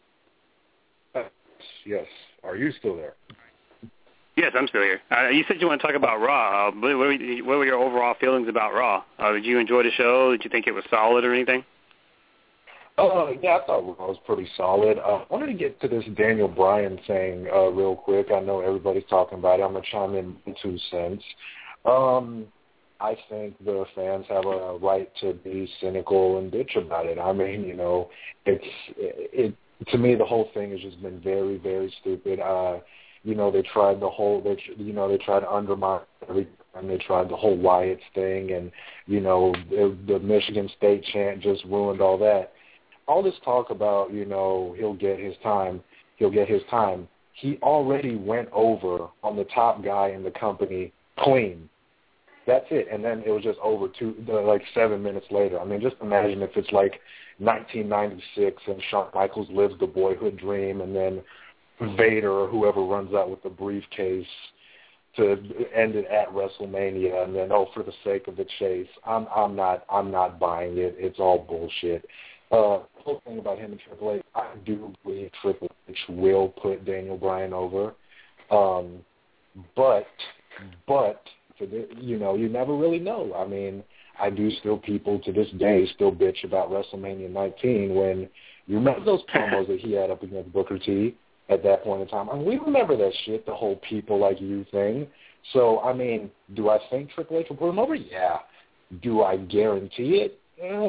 Yes. Are you still there?
Yes, I'm still here. Uh, you said you want to talk about Raw. Uh, what, were, what were your overall feelings about Raw? Uh, did you enjoy the show? Did you think it was solid or anything?
Oh, uh, yeah, I thought Raw was pretty solid. Uh, I wanted to get to this Daniel Bryan thing uh, real quick. I know everybody's talking about it. I'm going to chime in with two cents. Um, I think the fans have a right to be cynical and bitch about it. I mean, you know, it's it, it to me the whole thing has just been very, very stupid. Uh, you know, they tried the whole, they, you know, they tried to undermine everything. And they tried the whole Wyatt's thing, and you know, the, the Michigan State chant just ruined all that. All this talk about, you know, he'll get his time, he'll get his time. He already went over on the top guy in the company clean. That's it. And then it was just over two, like seven minutes later. I mean, just imagine if it's like nineteen ninety-six and Shawn Michaels lives the boyhood dream, and then Vader or whoever runs out with the briefcase to end it at WrestleMania, and then, oh, for the sake of the chase. I'm I'm not I'm not buying it. It's all bullshit. Uh, the whole thing about him and Triple H, I do believe Triple H will put Daniel Bryan over, um, but but for the, you know, you never really know. I mean, I do still people to this day still bitch about WrestleMania nineteen when you remember those promos that he had up against Booker T at that point in time. I mean, we remember that shit, the whole people like you thing. So, I mean, do I think Triple H will put him over? Yeah. Do I guarantee it?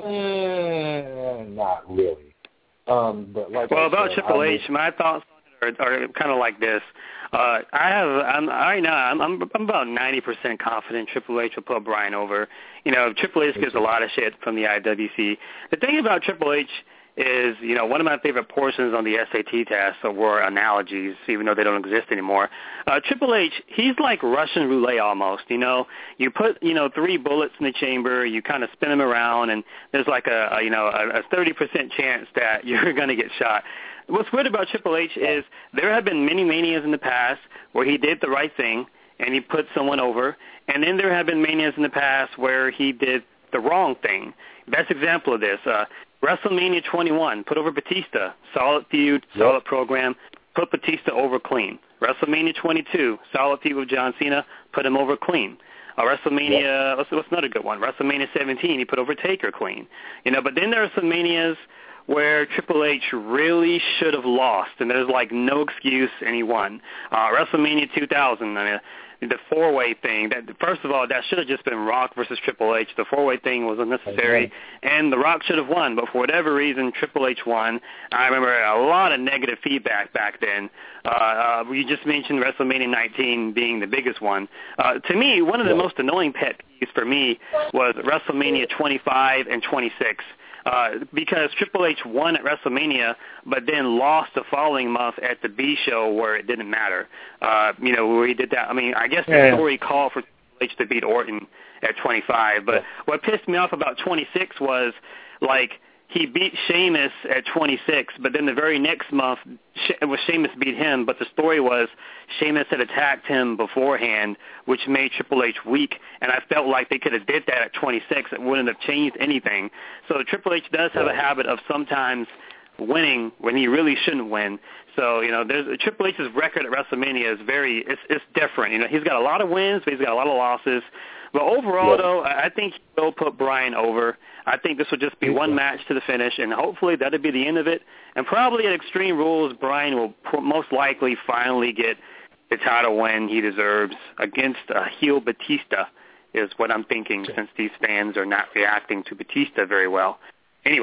Eh, not really. Um, but like
well,
I
about
said,
Triple
I
H,
mean,
my thoughts on it are, are kind of like this. Uh, I have, I'm right now, I'm, I'm, I'm about ninety percent confident Triple H will put Bryan over. You know, Triple H gets a lot of shit from the I W C. The thing about Triple H is, you know, one of my favorite portions on the S A T test were analogies, even though they don't exist anymore. Uh, Triple H, he's like Russian roulette almost, you know. You put, you know, three bullets in the chamber, you kind of spin them around, and there's like a, a you know, a, a thirty percent chance that you're going to get shot. What's weird about Triple H is there have been many manias in the past where he did the right thing and he put someone over, and then there have been manias in the past where he did the wrong thing. Best example of this, uh, WrestleMania twenty-one, put over Batista, solid feud, solid yep. program, put Batista over clean. WrestleMania twenty-two, solid feud with John Cena, put him over clean. Uh, WrestleMania, yep. what's, what's another good one? WrestleMania seventeen, he put over Taker clean. You know, but then there are some manias where Triple H really should have lost, and there's like no excuse, and he won. Uh, WrestleMania two thousand, I mean, the four-way thing, that first of all, that should have just been Rock versus Triple H. The four-way thing was unnecessary, okay. and The Rock should have won, but for whatever reason, Triple H won. I remember a lot of negative feedback back then. Uh, uh, you just mentioned WrestleMania nineteen being the biggest one. Uh, to me, one of the yeah. most annoying pet peeves for me was WrestleMania twenty-five and twenty-six. Uh, because Triple H won at WrestleMania, but then lost the following month at the B show where it didn't matter. Uh, you know, where he did that. I mean, I guess the yeah. story called for Triple H to beat Orton at twenty-five. But yeah. what pissed me off about twenty-six was, like, he beat Sheamus at twenty-six, but then the very next month, She- was Sheamus beat him, but the story was Sheamus had attacked him beforehand, which made Triple H weak, and I felt like they could have did that at twenty-six. It wouldn't have changed anything. So Triple H does have a habit of sometimes winning when he really shouldn't win. So, you know, there's Triple H's record at WrestleMania is very, it's, it's different. You know, he's got a lot of wins, but he's got a lot of losses. But overall, yeah. though, I think he will put Bryan over. I think this will just be one match to the finish, and hopefully that'll be the end of it. And probably at Extreme Rules, Bryan will most likely finally get the title win he deserves against a heel Batista, is what I'm thinking, since these fans are not reacting to Batista very well. Anyway,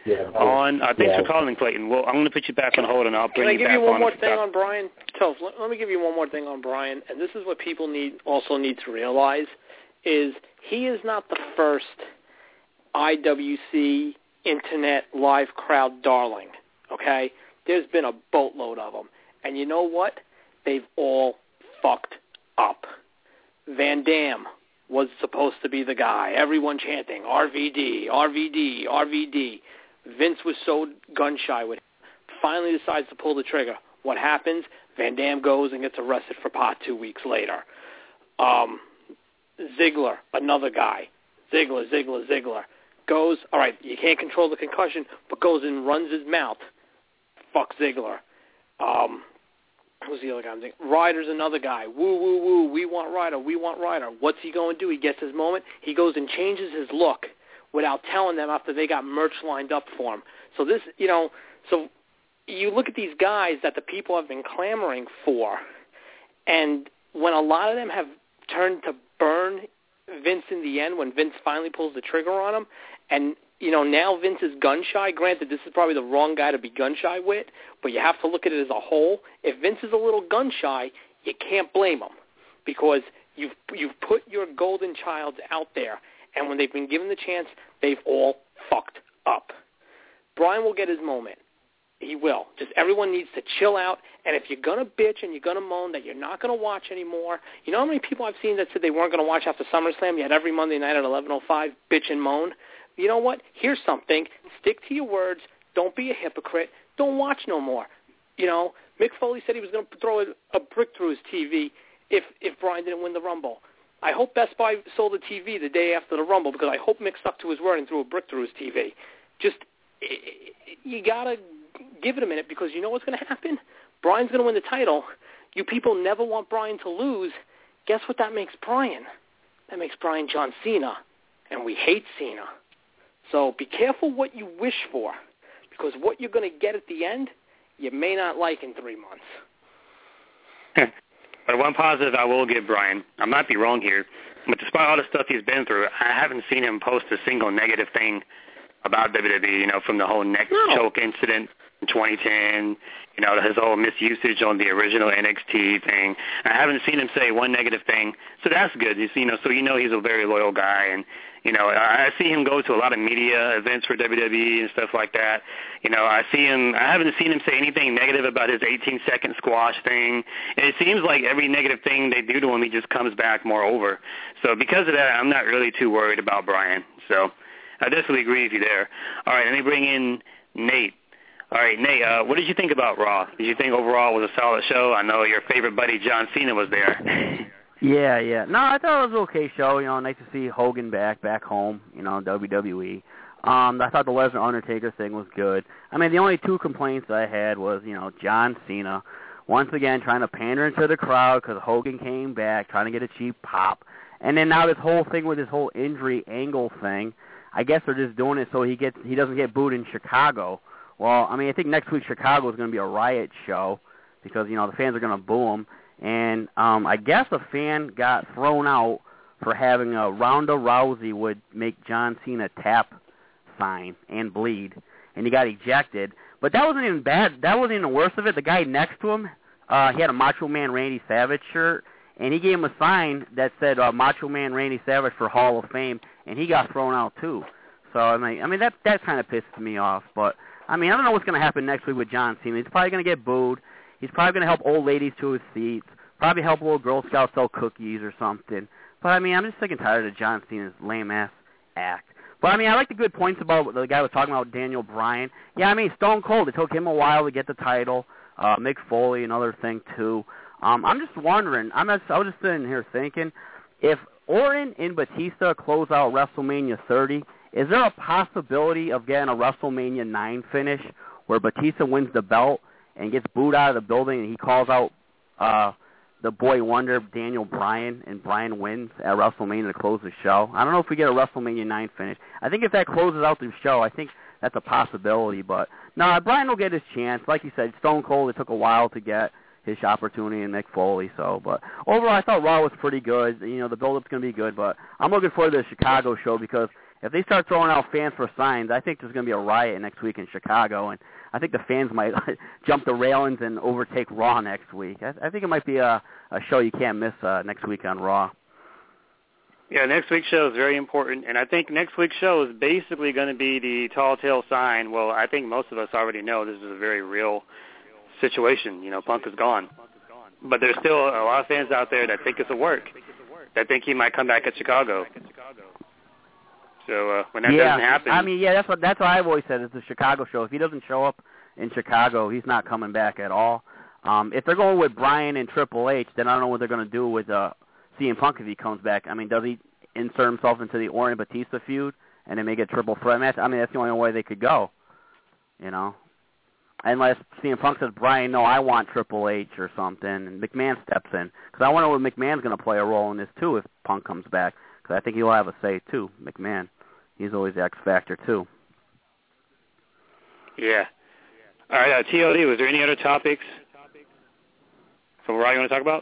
Yeah.
On uh, thanks
yeah.
for calling, Clayton. Well, I'm going to put you back on hold, and I'll bring
Can I
you
give
back
you one
on
more
if
thing
stop.
on Brian? Toph, let, let me give you one more thing on Brian, and this is what people need also need to realize, is he is not the first I W C Internet live crowd darling, okay? There's been a boatload of them. And you know what? They've all fucked up. Van Dam was supposed to be the guy. Everyone chanting, R V D, R V D, R V D. Vince was so gun-shy with him. Finally decides to pull the trigger. What happens? Van Dam goes and gets arrested for pot two weeks later. Um, Ziggler, another guy. Ziggler, Ziggler, Ziggler. Goes, all right, you can't control the concussion, but goes and runs his mouth. Fuck Ziggler. Um, who's the other guy? I'm thinking? Ryder's another guy. Woo, woo, woo. We want Ryder. We want Ryder. What's he going to do? He gets his moment. He goes and changes his look without telling them after they got merch lined up for him. So this, you know, so you look at these guys that the people have been clamoring for, and when a lot of them have turned to burn Vince in the end, when Vince finally pulls the trigger on him, and, you know, now Vince is gun-shy. Granted, this is probably the wrong guy to be gun-shy with, but you have to look at it as a whole. If Vince is a little gun-shy, you can't blame him because you've, you've put your golden child out there, and when they've been given the chance, they've all fucked up. Brian will get his moment. He will. Just everyone needs to chill out, and if you're going to bitch and you're going to moan that you're not going to watch anymore, you know how many people I've seen that said they weren't going to watch after SummerSlam, yet every Monday night at eleven oh five, bitch and moan? You know what? Here's something. Stick to your words. Don't be a hypocrite. Don't watch no more. You know, Mick Foley said he was going to throw a, a brick through his T V if, if Brian didn't win the Rumble. I hope Best Buy sold a T V the day after the Rumble because I hope Mick stuck to his word and threw a brick through his T V. Just, you got to give it a minute because you know what's going to happen? Brian's going to win the title. You people never want Brian to lose. Guess what that makes Brian? That makes Brian John Cena, and we hate Cena. So be careful what you wish for because what you're going to get at the end, you may not like in three months.
But one positive I will give Brian, I might be wrong here, but despite all the stuff he's been through, I haven't seen him post a single negative thing about W W E, you know, from the whole neck no. choke incident in twenty ten, you know, his whole misusage on the original N X T thing. I haven't seen him say one negative thing, so that's good. You see, you know, so you know he's a very loyal guy, and you know, I see him go to a lot of media events for W W E and stuff like that. You know, I see him. I haven't seen him say anything negative about his eighteen second squash thing. And it seems like every negative thing they do to him, he just comes back more over. So because of that, I'm not really too worried about Brian. So I definitely agree with you there. All right, let me bring in Nate. All right, Nate, uh, what did you think about Raw? Did you think overall it was a solid show? I know your favorite buddy John Cena was there.
Yeah, yeah. No, I thought it was an okay show. You know, nice to see Hogan back, back home, you know, W W E. Um, I thought the Lesnar-Undertaker thing was good. I mean, the only two complaints I had was, you know, John Cena, once again, trying to pander into the crowd because Hogan came back, trying to get a cheap pop. And then now this whole thing with this whole injury angle thing, I guess they're just doing it so he gets he doesn't get booed in Chicago. Well, I mean, I think next week Chicago is going to be a riot show because, you know, the fans are going to boo him. And um, I guess a fan got thrown out for having a Ronda Rousey would make John Cena tap sign and bleed, and he got ejected. But that wasn't even bad. That wasn't even the worst of it. The guy next to him, uh, he had a Macho Man Randy Savage shirt, and he gave him a sign that said uh, Macho Man Randy Savage for Hall of Fame, and he got thrown out too. So I mean, I mean that that kind of pissed me off. But I mean, I don't know what's going to happen next week with John Cena. He's probably going to get booed. He's probably going to help old ladies to his seats, probably help little Girl Scouts sell cookies or something. But, I mean, I'm just sick and tired of John Cena's lame-ass act. But, I mean, I like the good points about what the guy was talking about, Daniel Bryan. Yeah, I mean, Stone Cold, it took him a while to get the title. Uh, Mick Foley, another thing, too. Um, I'm just wondering, I'm just, I was just sitting here thinking, if Orton and Batista close out WrestleMania thirty, is there a possibility of getting a WrestleMania nine finish where Batista wins the belt and gets booed out of the building, and he calls out uh, the boy wonder, Daniel Bryan, and Bryan wins at WrestleMania to close the show? I don't know if we get a WrestleMania nine finish. I think if that closes out the show, I think that's a possibility. But, no, Bryan will get his chance. Like you said, Stone Cold, it took a while to get his opportunity and Mick Foley. So, but overall, I thought Raw was pretty good. You know, the build-up's going to be good, but I'm looking forward to the Chicago show because if they start throwing out fans for signs, I think there's going to be a riot next week in Chicago, and I think the fans might jump the railings and overtake Raw next week. I, I think it might be a, a show you can't miss uh, next week on Raw.
Yeah, next week's show is very important, and I think next week's show is basically going to be the tall tale sign. Well, I think most of us already know this is a very real situation. You know, Punk is gone. But there's still a lot of fans out there that think it's a work, that think he might come back at Chicago. So uh, when that
yeah,
doesn't happen...
I mean, yeah, that's what that's what I've always said. It's a Chicago show. If he doesn't show up in Chicago, he's not coming back at all. Um, if they're going with Bryan and Triple H, then I don't know what they're going to do with... Uh, C M Punk if he comes back. I mean, does he insert himself into the Orton Batista feud and then make a triple threat match? I mean, that's the only way they could go, you know. Unless C M Punk says, Bryan, no, I want Triple H or something, and McMahon steps in. Because I wonder if McMahon's going to play a role in this, too, if Punk comes back. Because I think he'll have a say, too, McMahon. He's always the X Factor, too.
Yeah. All right, uh, T L D, was there any other topics from Raw you want to talk about?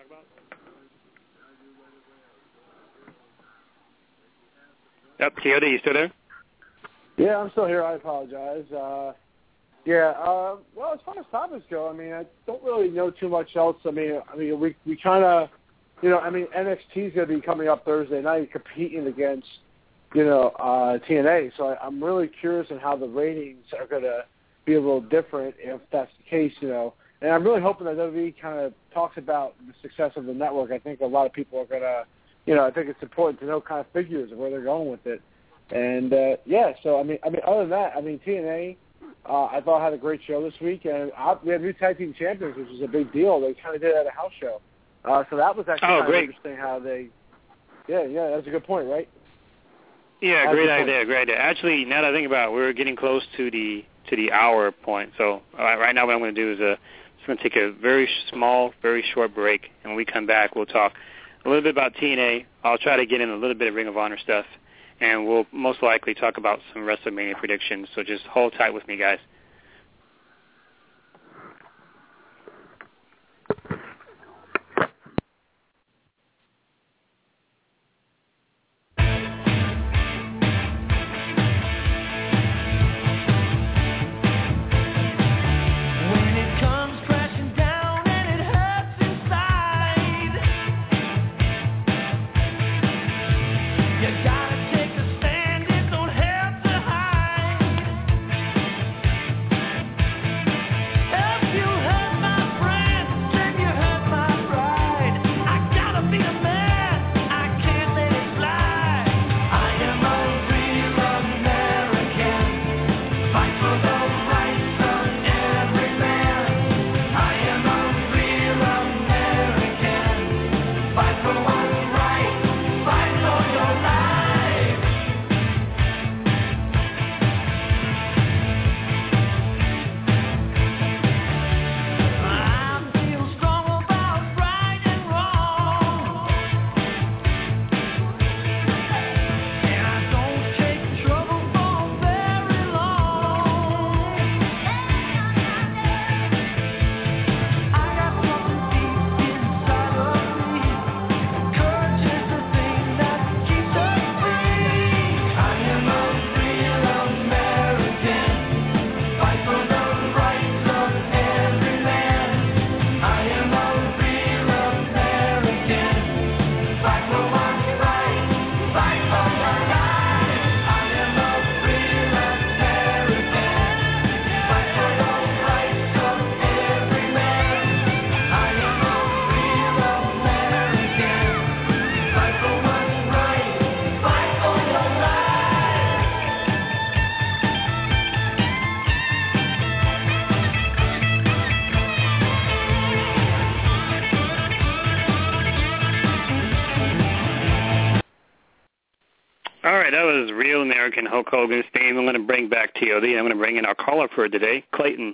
Yep, T L D, you still there?
Yeah, I'm still here. I apologize. Uh, yeah, uh, well, as far as topics go, I mean, I don't really know too much else. I mean, I mean, we we kind of, you know, I mean, N X T is going to be coming up Thursday night, competing against, you know, uh, T N A. So I, I'm really curious on how the ratings are going to be a little different if that's the case, you know. And I'm really hoping that W W E kind of talks about the success of the network. I think a lot of people are going to. You know, I think it's important to know kind of figures of where they're going with it, and uh, yeah. So I mean, I mean, other than that, I mean, T N A, uh, I thought had a great show this week, and I, we had new tag team champions, which is a big deal. They kind of did it at a house show, uh, so that was actually
oh,
kind
great.
of interesting how they. Yeah, yeah, that's a good point, right?
Yeah,
that's
great idea, great idea. Actually, now that I think about it, we're getting close to the to the hour point. So uh, right now, what I'm going to do is uh, just going to take a very small, very short break, and when we come back, we'll talk a little bit about T N A. I'll try to get in a little bit of Ring of Honor stuff, and we'll most likely talk about some WrestleMania predictions. So just hold tight with me, guys. That was Real American Hulk Hogan's theme. I'm going to bring back T O D. I'm going to bring in our caller for today, Clayton.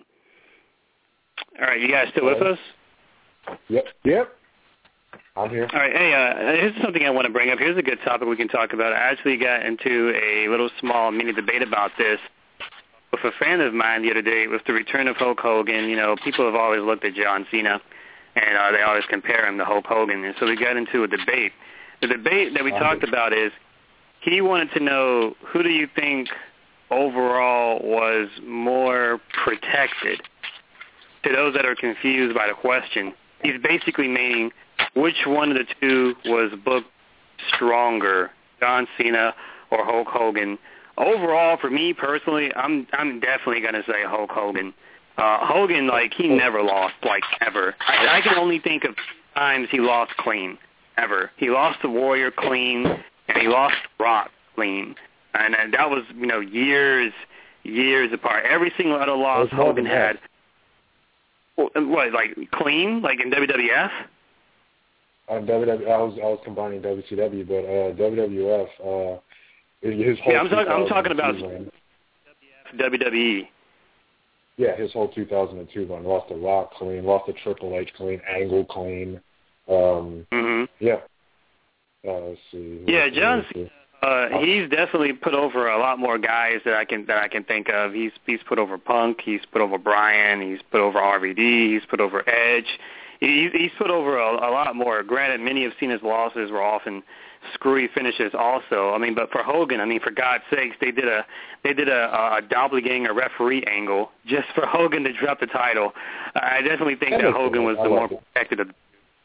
All right, you guys still with us?
Yep. Yep. I'm here.
All right. Hey, uh, here's something I want to bring up. Here's a good topic we can talk about. I actually got into a little small mini debate about this with a friend of mine the other day. With the return of Hulk Hogan, you know, people have always looked at John Cena and uh, they always compare him to Hulk Hogan. And so we got into a debate. The debate that we talked about is he wanted to know, who do you think overall was more protected? To those that are confused by the question, he's basically meaning which one of the two was booked stronger, John Cena or Hulk Hogan. Overall, for me personally, I'm I'm definitely going to say Hulk Hogan. Uh, Hogan, like, he never lost, like, ever. I, I can only think of times he lost clean, ever. He lost the Warrior clean, and he lost Rock clean. And, and that was, you know, years, years apart. Every single other loss Hogan had. What, like, clean? Like in W W F?
Uh, W W F, I was I was combining W C W, but uh, W W F, uh, his whole
yeah, I'm, talk, I'm talking about
run,
W W E.
Yeah, his whole two thousand two run. Lost the Rock clean, lost the Triple H clean, Angle clean. Um,
mm-hmm.
Yeah. Uh, let's see.
Yeah, John. Uh, he's definitely put over a lot more guys that I can that I can think of. He's he's put over Punk. He's put over Bryan. He's put over R V D. He's put over Edge. He, he's put over a, a lot more. Granted, many of Cena's losses were often screwy finishes also. I mean, but for Hogan, I mean, for God's sakes, they did a they did a, a doppelganger referee angle just for Hogan to drop the title. I definitely think that, that Hogan was the more protected of.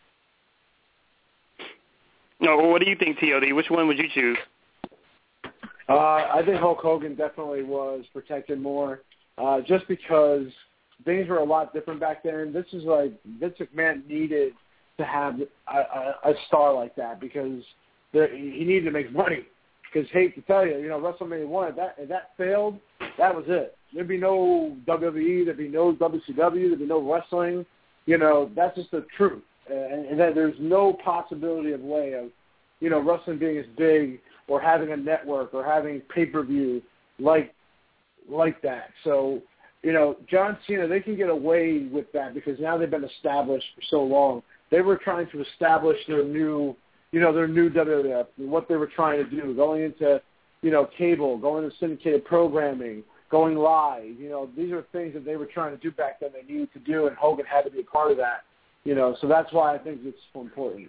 No, what do you think, T O D? Which one would you choose?
Uh, I think Hulk Hogan definitely was protected more, uh, just because things were a lot different back then. This is like Vince McMahon needed to have a, a, a star like that because there, he needed to make money. Because hate to tell you, you know, WrestleMania one, if that if that failed, that was it. There'd be no W W E, there'd be no W C W, there'd be no wrestling. You know, that's just the truth, and, and that there's no possibility of way of, you know, wrestling being as big or having a network or having pay-per-view like like that. So, you know, John Cena, they can get away with that because now they've been established for so long. They were trying to establish their new, you know, their new W W F, what they were trying to do, going into, you know, cable, going to syndicated programming, going live. You know, these are things that they were trying to do back then they needed to do, and Hogan had to be a part of that. You know, so that's why I think it's so important.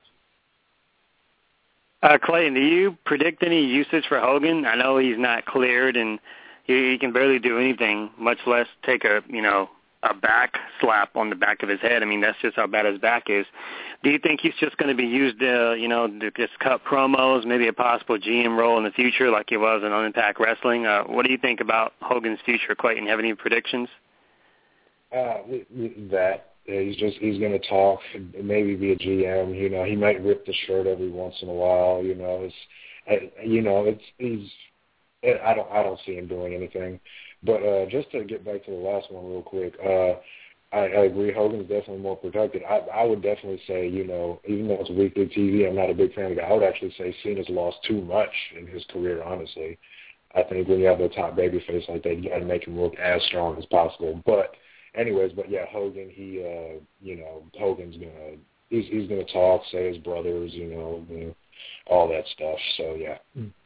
Uh, Clayton, do you predict any usage for Hogan? I know he's not cleared and he, he can barely do anything, much less take a, you know, a back slap on the back of his head. I mean, that's just how bad his back is. Do you think he's just going to be used, uh, you know, to just cut promos, maybe a possible G M role in the future like he was in Impact Wrestling? Uh, what do you think about Hogan's future, Clayton? Have any predictions?
Uh, that. Yeah, he's just he's going to talk, maybe be a G M. You know, he might rip the shirt every once in a while. You know, it's you know it's he's I don't I don't see him doing anything. But uh, just to get back to the last one real quick, uh, I, I agree. Hogan's definitely more protected. I, I would definitely say, you know, even though it's weekly T V, I'm not a big fan of it. I would actually say Cena's lost too much in his career. Honestly, I think when you have a top babyface like that, you got to make him look as strong as possible. But anyways, but yeah, Hogan, he, uh, you know, Hogan's gonna, he's he's gonna talk, say his brothers, you know, you know, all that stuff. So yeah.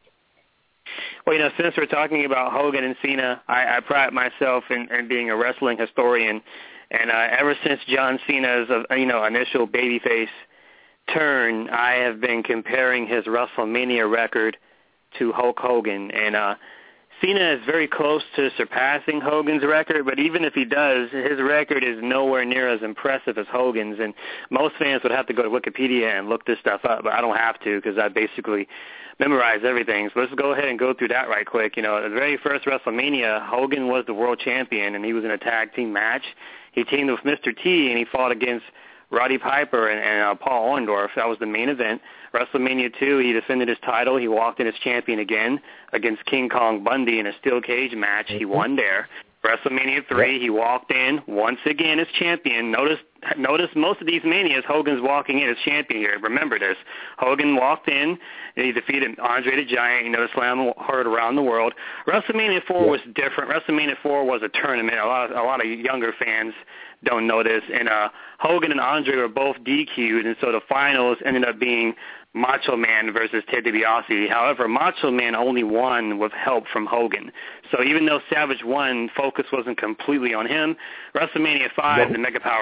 Well, you know, since we're talking about Hogan and Cena, I, I pride myself in, in being a wrestling historian, and uh, ever since John Cena's, uh, you know, initial babyface turn, I have been comparing his WrestleMania record to Hulk Hogan, and uh, Cena is very close to surpassing Hogan's record, but even if he does, his record is nowhere near as impressive as Hogan's, and most fans would have to go to Wikipedia and look this stuff up, but I don't have to because I basically memorize everything. So let's go ahead and go through that right quick. You know, the very first WrestleMania, Hogan was the world champion, and he was in a tag team match. He teamed with Mister T, and he fought against Roddy Piper and, and uh, Paul Orndorff. That was the main event. WrestleMania two, he defended his title. He walked in as champion again against King Kong Bundy in a steel cage match. He won there. WrestleMania three, he walked in once again as champion. Notice notice most of these manias, Hogan's walking in as champion here. Remember this. Hogan walked in, and he defeated Andre the Giant. You know, the slam heard around the world. WrestleMania four was different. WrestleMania four was a tournament. A lot of, a lot of younger fans don't know this. And uh, Hogan and Andre were both D Q'd, and so the finals ended up being Macho Man versus Ted DiBiase. However, Macho Man only won with help from Hogan. So even though Savage won, focus wasn't completely on him. WrestleMania five, the Mega Powers collide.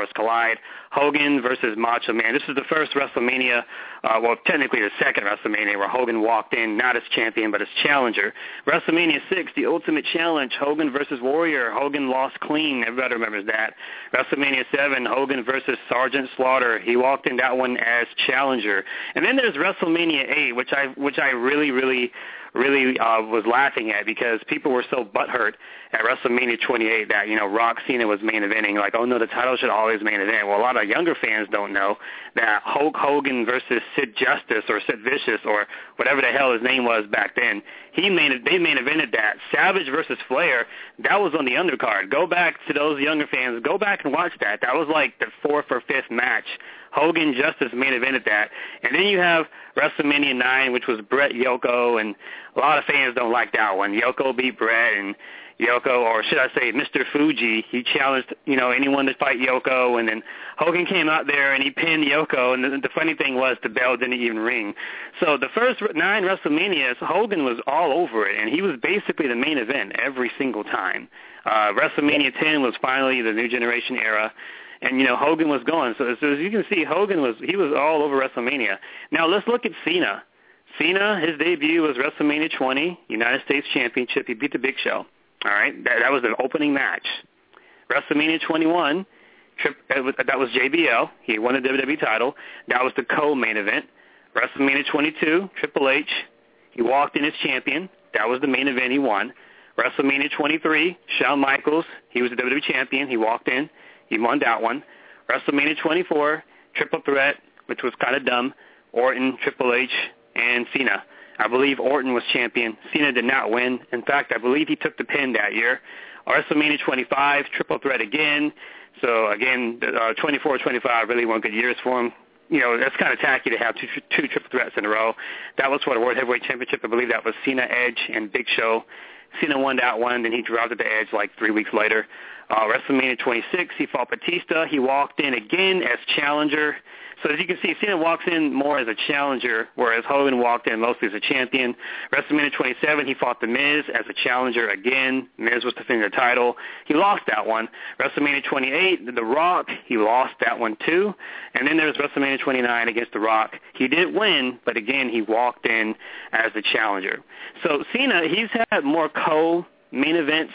side, Hogan versus Macho Man. This is the first WrestleMania, uh, well, technically the second WrestleMania where Hogan walked in, not as champion, but as challenger. WrestleMania six, the Ultimate Challenge, Hogan versus Warrior. Hogan lost clean. Everybody remembers that. WrestleMania seven, Hogan versus Sergeant Slaughter. He walked in that one as challenger. And then there's WrestleMania eight, which I which I really, really, really uh, was laughing at because people were so butthurt at WrestleMania twenty-eight that, you know, Rock Cena was main eventing. Like, oh, no, the title should always main event. Well, a lot of younger fans don't know that Hulk Hogan versus Sid Justice or Sid Vicious or whatever the hell his name was back then, he main, they main evented that. Savage versus Flair, that was on the undercard. Go back to those younger fans. Go back and watch that. That was like the fourth or fifth match. Hogan Justice main evented that. And then you have WrestleMania nine, which was Bret Yoko, and a lot of fans don't like that one. Yoko beat Bret, and Yoko, or should I say Mister Fuji, he challenged, you know, anyone to fight Yoko, and then Hogan came out there and he pinned Yoko, and the, the funny thing was the bell didn't even ring. So the first nine WrestleManias, Hogan was all over it, and he was basically the main event every single time. Uh, WrestleMania ten was finally the New Generation era. And, you know, Hogan was going. So, so as you can see, Hogan was, he was all over WrestleMania. Now let's look at Cena. Cena, his debut was WrestleMania twenty, United States Championship. He beat the Big Show. All right, that, that was the opening match. WrestleMania twenty-one, trip, that was J B L. He won the W W E title. That was the co-main event. WrestleMania twenty-two, Triple H. He walked in as champion. That was the main event. He won. WrestleMania twenty-three, Shawn Michaels. He was the W W E champion. He walked in. He won that one. WrestleMania twenty-four, Triple Threat, which was kind of dumb. Orton, Triple H, and Cena. I believe Orton was champion. Cena did not win. In fact, I believe he took the pin that year. WrestleMania twenty-five, Triple Threat again. So, again, uh, twenty-four, twenty-five really weren't good years for him. You know, that's kind of tacky to have two, two Triple Threats in a row. That was for the World Heavyweight Championship. I believe that was Cena, Edge, and Big Show. Cena won that one, then he dropped at the Edge like three weeks later. Uh, WrestleMania twenty-six, he fought Batista. He walked in again as challenger. So as you can see, Cena walks in more as a challenger, whereas Hogan walked in mostly as a champion. WrestleMania twenty-seven, he fought The Miz as a challenger again. Miz was defending the title. He lost that one. WrestleMania twenty-eight, The Rock, he lost that one too. And then there was WrestleMania twenty-nine against The Rock. He did win, but again, he walked in as the challenger. So Cena, he's had more co-main events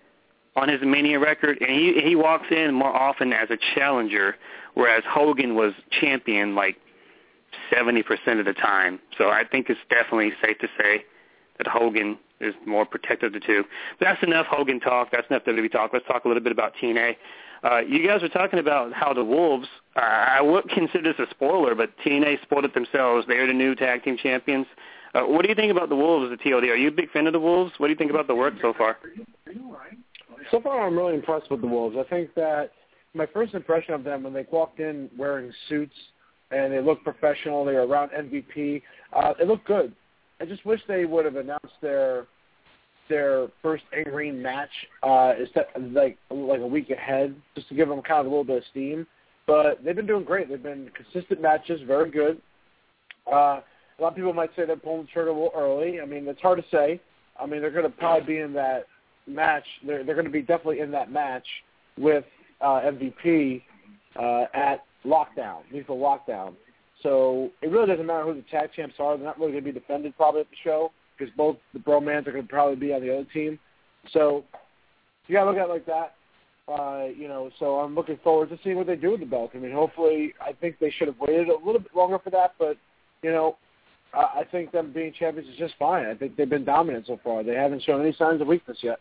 on his Mania record, and he he walks in more often as a challenger, whereas Hogan was champion like seventy percent of the time. So I think it's definitely safe to say that Hogan is more protective of the two. But that's enough Hogan talk. That's enough W W E talk. Let's talk a little bit about T N A. Uh, you guys were talking about how the Wolves, uh, I would consider this a spoiler, but T N A spoiled it themselves. They're the new tag team champions. Uh, what do you think about the Wolves, the T L D? Are you a big fan of the Wolves? What do you think about the work so far?
So far, I'm really impressed with the Wolves. I think that my first impression of them when they walked in wearing suits and they looked professional, they were around M V P, uh, it looked good. I just wish they would have announced their their first in-ring match uh, instead, like like a week ahead, just to give them kind of a little bit of steam. But they've been doing great. They've been consistent matches, very good. Uh, a lot of people might say they're pulling the trigger a little early. I mean, it's hard to say. I mean, they're going to probably be in that match. They're, they're going to be definitely in that match with uh, M V P uh, at Lockdown, Lethal Lockdown. So it really doesn't matter who the tag champs are. They're not really going to be defended probably at the show because both the Bromans are going to probably be on the other team. So you got to look at it like that. Uh, you know, so I'm looking forward to seeing what they do with the belt. I mean, hopefully, I think they should have waited a little bit longer for that, but, you know, uh, I think them being champions is just fine. I think they've been dominant so far. They haven't shown any signs of weakness yet.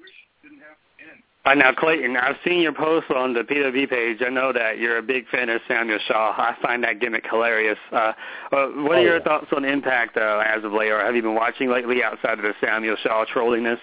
Uh, now, Clayton, I've seen your post on the P W G page. I know that you're a big fan of Samuel Shaw. I find that gimmick hilarious. Uh, uh, what are oh, your yeah. thoughts on Impact uh, as of late, or have you been watching lately outside of the Samuel Shaw trolliness?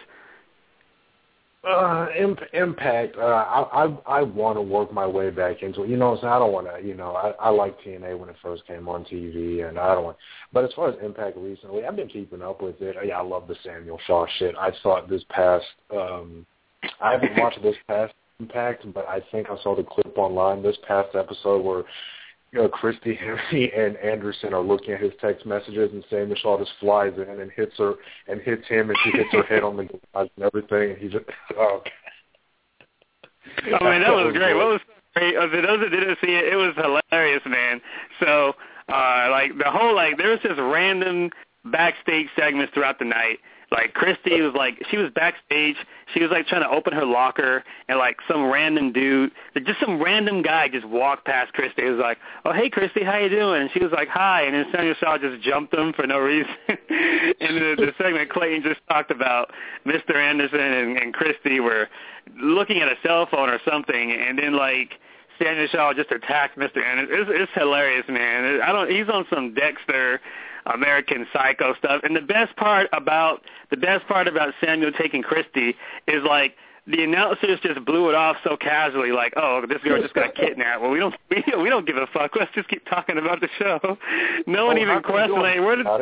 Uh, imp- Impact. Uh, I I, I want to work my way back into it. You know what I'm saying? I don't want to. You know, I, I like T N A when it first came on T V, and I don't want. But as far as Impact recently, I've been keeping up with it. Yeah, I love the Samuel Shaw shit. I saw it this past. Um, I haven't watched this past Impact, but I think I saw the clip online this past episode where, you know, Christy, Henry, and Anderson are looking at his text messages, and Samuel Shaw just flies in and hits her and hits him, and she hits her head on the glass and everything, and he's just, oh.
I mean, that was great. What was Uh, For those that didn't see it, it was hilarious, man. So, uh, like the whole like there was just random backstage segments throughout the night. Like Christy was like she was backstage. She was like trying to open her locker, and like some random dude, just some random guy, just walked past Christy. He was like, "Oh, hey, Christy, how you doing?" And she was like, "Hi." And then Samuel Shaw just jumped him for no reason. And the, the segment Clayton just talked about, Mister Anderson and, and Christy were looking at a cell phone or something, and then like Samuel Shaw just attacked Mister Anderson. It's, it's hilarious, man. I don't. He's on some Dexter, American Psycho stuff. And the best part about the best part about Samuel taking Christy is like the announcers just blew it off so casually, like, "Oh, this girl just got kidnapped." Well, we don't we, we don't give a fuck. Let's just keep talking about the show. No one oh, even questioned. Like, where did?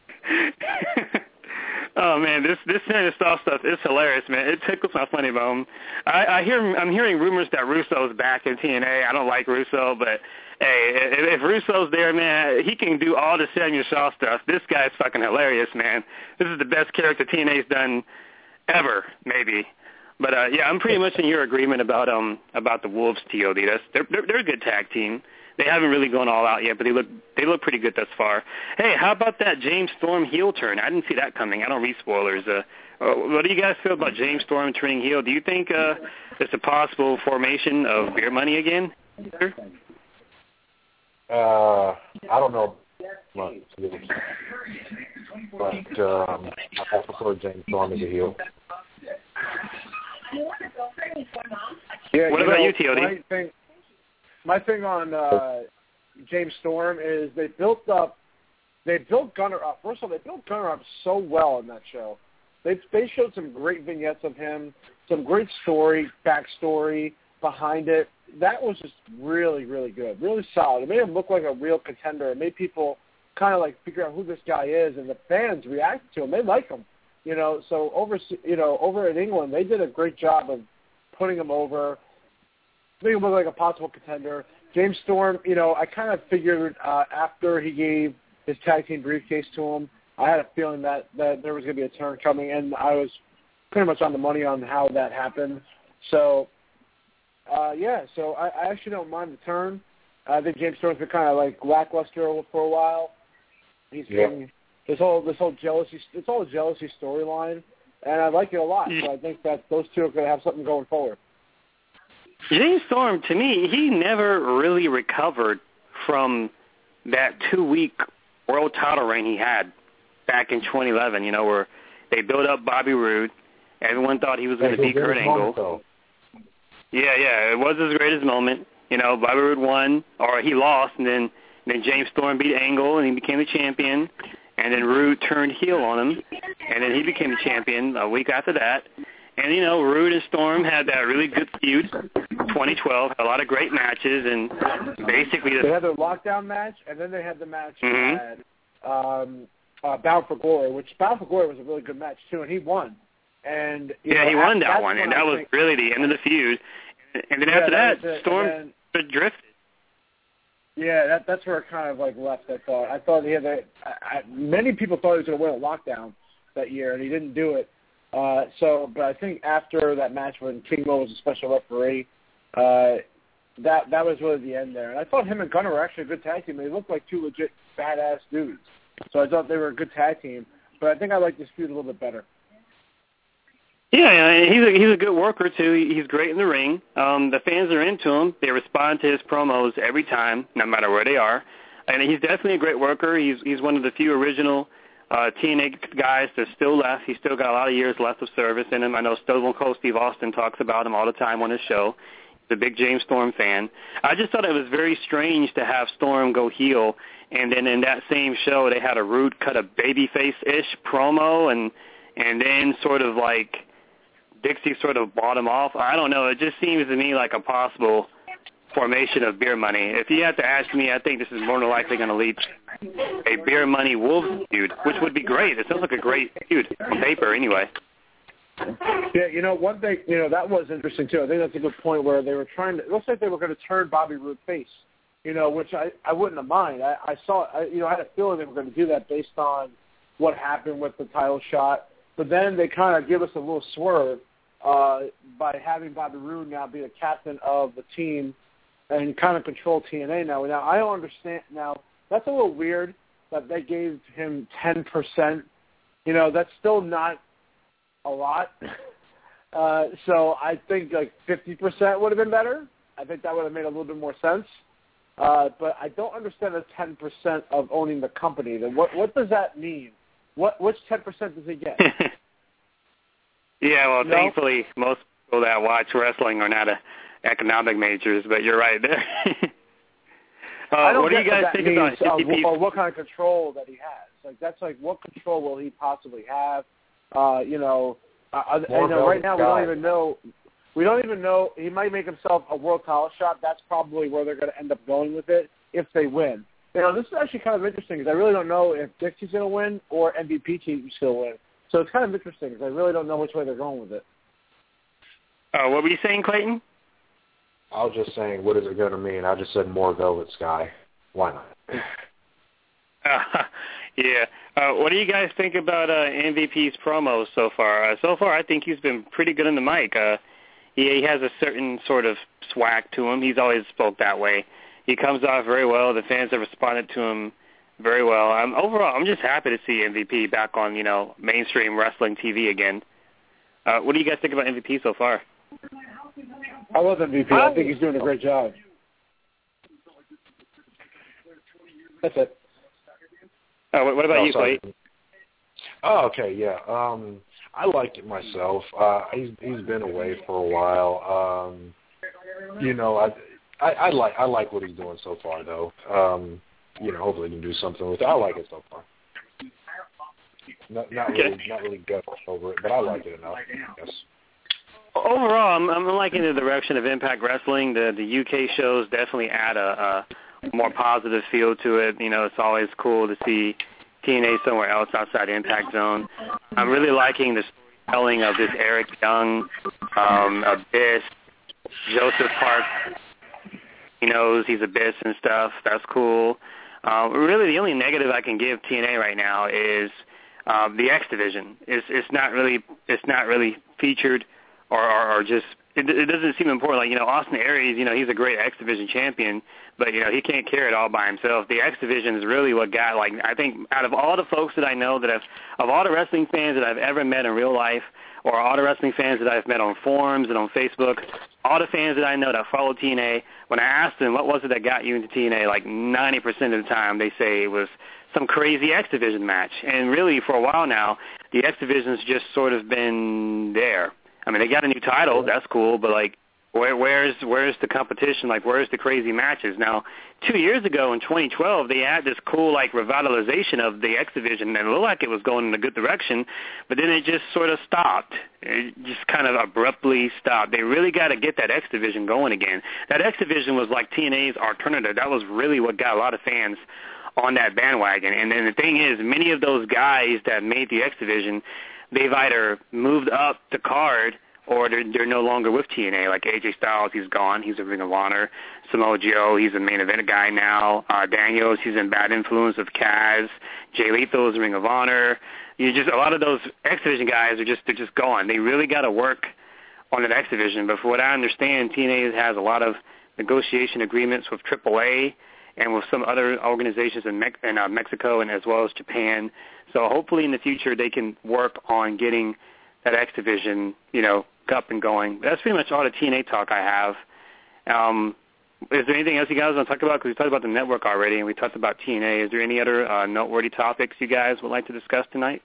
Oh man, this this Samuel Shaw stuff is hilarious, man. It tickles my funny bone. I, I hear I'm hearing rumors that Russo's back in T N A. I don't like Russo, but hey, if, if Russo's there, man, he can do all the Samuel Shaw stuff. This guy's fucking hilarious, man. This is the best character T N A's done ever, maybe. But uh, yeah, I'm pretty much in your agreement about um about the Wolves T O D. That's they're, they're they're a good tag team. They haven't really gone all out yet, but they look they look pretty good thus far. Hey, how about that James Storm heel turn? I didn't see that coming. I don't read spoilers. Uh, uh, what do you guys feel about James Storm turning heel? Do you think uh, it's a possible formation of Beer Money again?
Uh, I don't know much, but um, I prefer James Storm as a heel.
Yeah,
what
you
about
know,
you, T O D?
My thing, my thing on uh, James Storm is they built up, they built Gunner up. First of all, they built Gunner up so well in that show. They they showed some great vignettes of him, some great story, backstory behind it. That was just really, really good, really solid. It made him look like a real contender. It made people kind of like figure out who this guy is, and the fans reacted to him. They like him, you know. So over, you know, over in England, they did a great job of putting him over, making him look like a possible contender. James Storm, you know, I kind of figured uh, after he gave his tag team briefcase to him, I had a feeling that, that there was going to be a turn coming, and I was pretty much on the money on how that happened. So, uh, yeah, so I, I actually don't mind the turn. I think James Storm's been kind of like lackluster for a while. He's yeah. been this whole this whole jealousy, it's all a jealousy storyline, and I like it a lot. So I think that those two are going to have something going forward.
James Storm, to me, he never really recovered from that two-week world title reign he had back in twenty eleven, you know, where they built up Bobby Roode. Everyone thought he was going to beat Kurt Angle. Yeah, yeah, it was his greatest moment. You know, Bobby Roode won, or he lost, and then, then James Storm beat Angle, and he became the champion. And then Roode turned heel on him, and then he became the champion a week after that. And, you know, Roode and Storm had that really good feud, twenty twelve, had a lot of great matches, and basically... The,
they had their lockdown match, and then they had the match
mm-hmm.
at um, uh, Bound for Glory, which Bound for Glory was a really good match, too, and he won. And you
Yeah,
know,
he won
after,
that one, and that was
think,
really the end of the feud. And then
yeah,
after that,
that
Storm
then,
drifted.
Yeah, that, that's where it kind of like left, I thought. I thought he had a, I, I, many people thought he was going to win a lockdown that year, and he didn't do it. Uh, so, but I think after that match when King Mo was a special referee, uh, that that was really the end there. And I thought him and Gunner were actually a good tag team. They looked like two legit badass dudes. So I thought they were a good tag team. But I think I like this feud a little bit better.
Yeah, yeah, he's a, he's a good worker, too. He's great in the ring. Um, the fans are into him. They respond to his promos every time, no matter where they are. And he's definitely a great worker. He's he's one of the few original uh, T N A guys that's still left. He's still got a lot of years left of service in him. I know Stone Cold Steve Austin talks about him all the time on his show. He's a big James Storm fan. I just thought it was very strange to have Storm go heel, and then in that same show they had a Roode cut a babyface-ish promo, and and then sort of like Dixie sort of bought him off. I don't know. It just seems to me like a possible formation of Beer Money. If you had to ask me, I think this is more than likely going to lead to a Beer Money Wolves feud, which would be great. It sounds like a great feud on paper anyway.
Yeah, you know, one thing, you know, that was interesting, too. I think that's a good point where they were trying to, it looks like they were going to turn Bobby Roode face, you know, which I, I wouldn't have mind. I, I saw, I, you know, I had a feeling they were going to do that based on what happened with the title shot. But then they kind of give us a little swerve uh, by having Bobby Roode now be the captain of the team and kind of control T N A now. Now, I don't understand. Now, that's a little weird that they gave him ten percent. You know, that's still not a lot. Uh, so I think like fifty percent would have been better. I think that would have made a little bit more sense. Uh, but I don't understand the ten percent of owning the company. Then what what does that mean? What which ten percent does he get?
Yeah, well,
no?
thankfully, most people that watch wrestling are not a economic majors, but you're right there. uh,
I don't
what do
get
you guys
what that
think
means,
about
uh, or what kind of control that he has? Like that's like what control will he possibly have? Uh, you know, uh, you know, right now we don't even know. We don't even know. He might make himself a world title shot. That's probably where they're going to end up going with it if they win. You know, this is actually kind of interesting because I really don't know if Dixie's going to win or M V P team's going to win. So it's kind of interesting because I really don't know which way they're going with it.
Uh, what were you saying, Clayton?
I was just saying, what is it going to mean? I just said more Velvet Sky. Why not?
Uh, yeah. Uh, what do you guys think about uh, M V P's promos so far? Uh, so far, I think he's been pretty good on the mic. Uh, he, he has a certain sort of swag to him. He's always spoke that way. He comes off very well. The fans have responded to him very well. Um, overall, I'm just happy to see M V P back on, you know, mainstream wrestling T V again. Uh, what do you guys think about M V P so far?
I love M V P. I think he's doing a great job. That's it.
Uh, what, what about
oh,
you, Clay?
Oh, okay, yeah. Um, I liked it myself. Uh, he's he's been away for a while. Um, you know, I, I I like I like what he's doing so far, though. Um, you know, hopefully he can do something with it. I like it so far. Not, not
okay.
really, not really gut over it, but I like it enough. Yes.
Overall, I'm, I'm liking the direction of Impact Wrestling. The the U K shows definitely add a, a more positive feel to it. You know, it's always cool to see T N A somewhere else outside the Impact Zone. I'm really liking the storytelling of this Eric Young, um, Abyss, Joseph Park. He knows he's Abyss and stuff. That's cool. Uh, really, the only negative I can give T N A right now is um, the X Division. It's it's not really it's not really featured. Or, or, or just, it, it doesn't seem important. Like, you know, Austin Aries, you know, he's a great X Division champion, but, you know, he can't carry it all by himself. The X Division is really what got, like, I think out of all the folks that I know that have, of all the wrestling fans that I've ever met in real life, or all the wrestling fans that I've met on forums and on Facebook, all the fans that I know that follow T N A, when I asked them what was it that got you into T N A, like ninety percent of the time they say it was some crazy X Division match. And really, for a while now, the X Division's just sort of been there. I mean, they got a new title. That's cool, but like, where, where's where's the competition? Like, where's the crazy matches? Now, two years ago in twenty twelve, they had this cool like revitalization of the X Division, and it looked like it was going in a good direction. But then it just sort of stopped. It just kind of abruptly stopped. They really got to get that X Division going again. That X Division was like T N A's alternative. That was really what got a lot of fans on that bandwagon. And then the thing is, many of those guys that made the X Division, they've either moved up the card or they're, they're no longer with T N A. Like A J Styles, he's gone. He's a Ring of Honor. Samoa Joe, he's a main event guy now. Uh, Daniels, he's in Bad Influence with Kaz. Jay Lethal is Ring of Honor. You just a lot of those X Division guys are just they're just gone. They really got to work on that X Division. But for what I understand, T N A has a lot of negotiation agreements with triple A and with some other organizations in, Me- in uh, Mexico and as well as Japan. So hopefully in the future they can work on getting that X Division, you know, up and going. That's pretty much all the T N A talk I have. Um, is there anything else you guys want to talk about? Because we talked about the network already and we talked about T N A. Is there any other uh, noteworthy topics you guys would like to discuss tonight?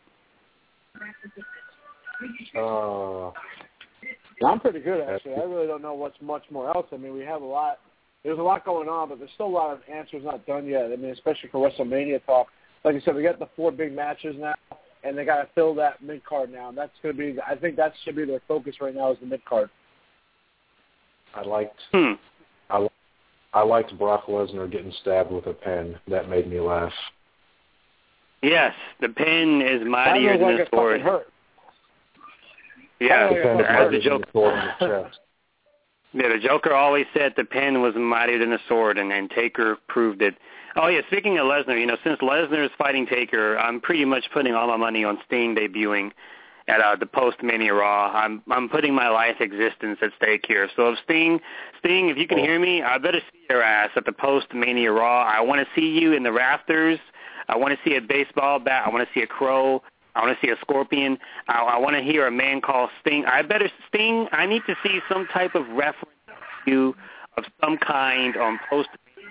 Uh,
I'm pretty good, actually. I really don't know what's much more else. I mean, we have a lot. There's a lot going on, but there's still a lot of answers not done yet. I mean, especially for WrestleMania talk. Like I said, we got the four big matches now, and they got to fill that mid card now. And that's going to be. I think that should be their focus right now is the mid card.
I liked.
Hmm.
I, I liked Brock Lesnar getting stabbed with a pen. That made me laugh.
Yes, the pen is mightier than the sword.
Hurt.
Yeah,
the pen
as the
the
Joker.
sword in the chest.
Yeah, the Joker always said the pen was mightier than the sword, and, and Taker proved it. Oh, yeah, speaking of Lesnar, you know, since Lesnar is fighting Taker, I'm pretty much putting all my money on Sting debuting at uh, the post-Mania Raw. I'm I'm putting my life existence at stake here. So if Sting, Sting, if you can hear me, I better see your ass at the post-Mania Raw. I want to see you in the rafters. I want to see a baseball bat. I want to see a crow. I want to see a scorpion. I, I want to hear a man called Sting. I better Sting. I need to see some type of reference to you of some kind on post.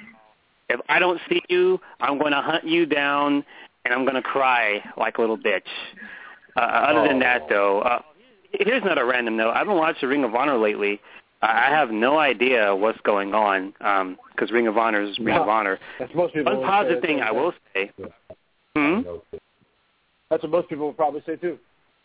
If I don't see you, I'm going to hunt you down, and I'm going to cry like a little bitch. Uh, other oh. than that, though, uh, here's not a random note. I haven't watched the Ring of Honor lately. I have no idea what's going on because um, Ring of Honor is Ring no, of Honor.
That's most people
One positive thing I will say.
Yeah.
Hmm?
That's what most people would probably say, too.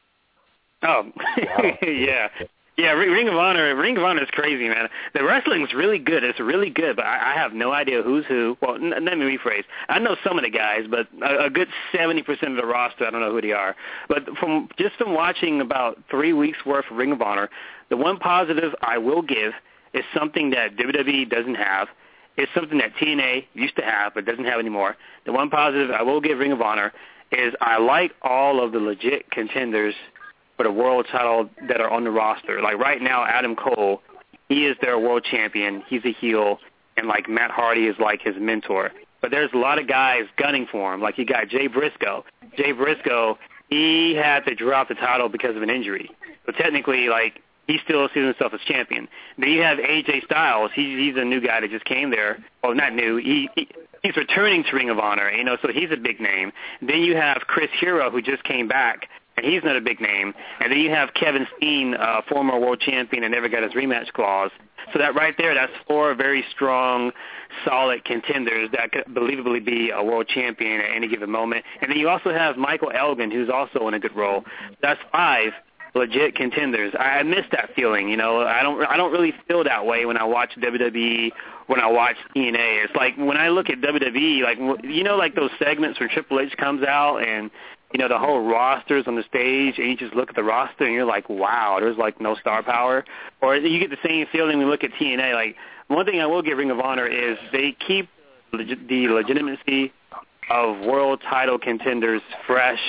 Oh, yeah. Yeah, Ring of Honor, Ring of Honor is crazy, man. The wrestling is really good. It's really good, but I, I have no idea who's who. Well, n- let me rephrase. I know some of the guys, but a, a good seventy percent of the roster, I don't know who they are. But from just from watching about three weeks' worth of Ring of Honor, the one positive I will give is something that W W E doesn't have. It's something that T N A used to have but doesn't have anymore. The one positive I will give Ring of Honor is I like all of the legit contenders for the world title that are on the roster. Like right now, Adam Cole, he is their world champion. He's a heel, and like Matt Hardy is like his mentor. But there's a lot of guys gunning for him. Like you got Jay Briscoe. Jay Briscoe, he had to drop the title because of an injury. So technically, like he still sees himself as champion. Then you have A J Styles. He's he's a new guy that just came there. Well, not new. He, he he's returning to Ring of Honor. You know, so he's a big name. Then you have Chris Hero, who just came back. And he's not a big name. And then you have Kevin Steen, uh, former world champion and never got his rematch clause. So that right there, that's four very strong, solid contenders that could believably be a world champion at any given moment. And then you also have Michael Elgin, who's also in a good role. That's five legit contenders. I miss that feeling, you know. I don't I don't really feel that way when I watch W W E, when I watch T N A. It's like when I look at W W E, like, you know, like those segments where Triple H comes out and you know, the whole roster's on the stage, and you just look at the roster, and you're like, wow, there's, like, no star power. Or you get the same feeling when you look at T N A. Like, one thing I will give Ring of Honor is they keep the legitimacy of world title contenders fresh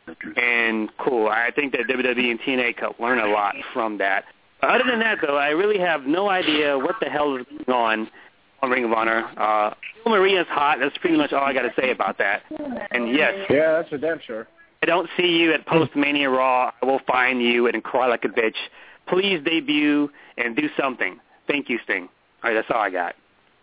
and cool. I think that W W E and T N A could learn a lot from that. Other than that, though, I really have no idea what the hell is going on on Ring of Honor. Uh, Maria's hot. That's pretty much all I got to say about that. And yes.
Yeah, that's for damn sure.
I don't see you at Post-Mania Raw. I will find you and cry like a bitch. Please debut and do something. Thank you, Sting. All right, that's all I got.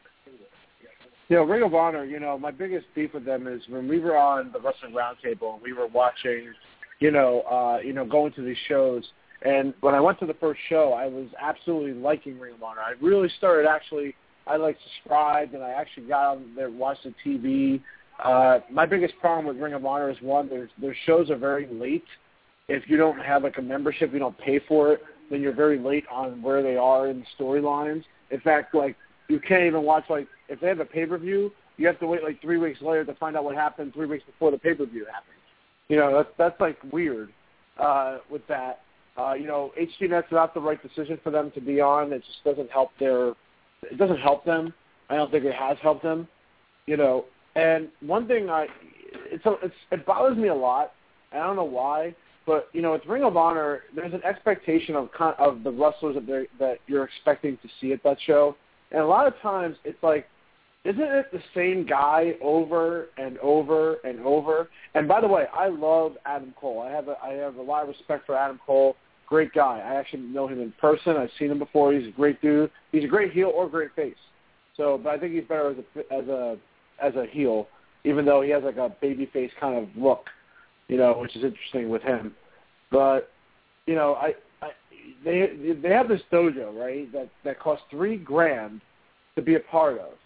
You know, Ring of Honor, you know, my biggest beef with them is when we were on the Wrestling Roundtable and we were watching, you know, uh, you know, going to these shows. And when I went to the first show, I was absolutely liking Ring of Honor. I really started actually – I like subscribed, and I actually got on there and watched the T V. Uh, my biggest problem with Ring of Honor is, one, their, their shows are very late. If you don't have, like, a membership, you don't pay for it, then you're very late on where they are in the storylines. In fact, like, you can't even watch, like, if they have a pay-per-view, you have to wait, like, three weeks later to find out what happened three weeks before the pay-per-view happened. You know, that's, that's like, weird uh, with that. Uh, you know, H D Net's not the right decision for them to be on. It just doesn't help their – it doesn't help them. I don't think it has helped them, you know. And one thing I, it's, a, it's it bothers me a lot. I don't know why, but you know, with Ring of Honor, there's an expectation of of the wrestlers that they that you're expecting to see at that show, and a lot of times it's like, isn't it the same guy over and over and over? And by the way, I love Adam Cole. I have a, I have a lot of respect for Adam Cole. Great guy. I actually know him in person. I've seen him before. He's a great dude. He's a great heel or great face. So, but I think he's better as a as a as a heel, even though he has like a baby face kind of look, you know, which is interesting with him. But you know, I, I they they have this dojo, right, that that costs three grand to be a part of,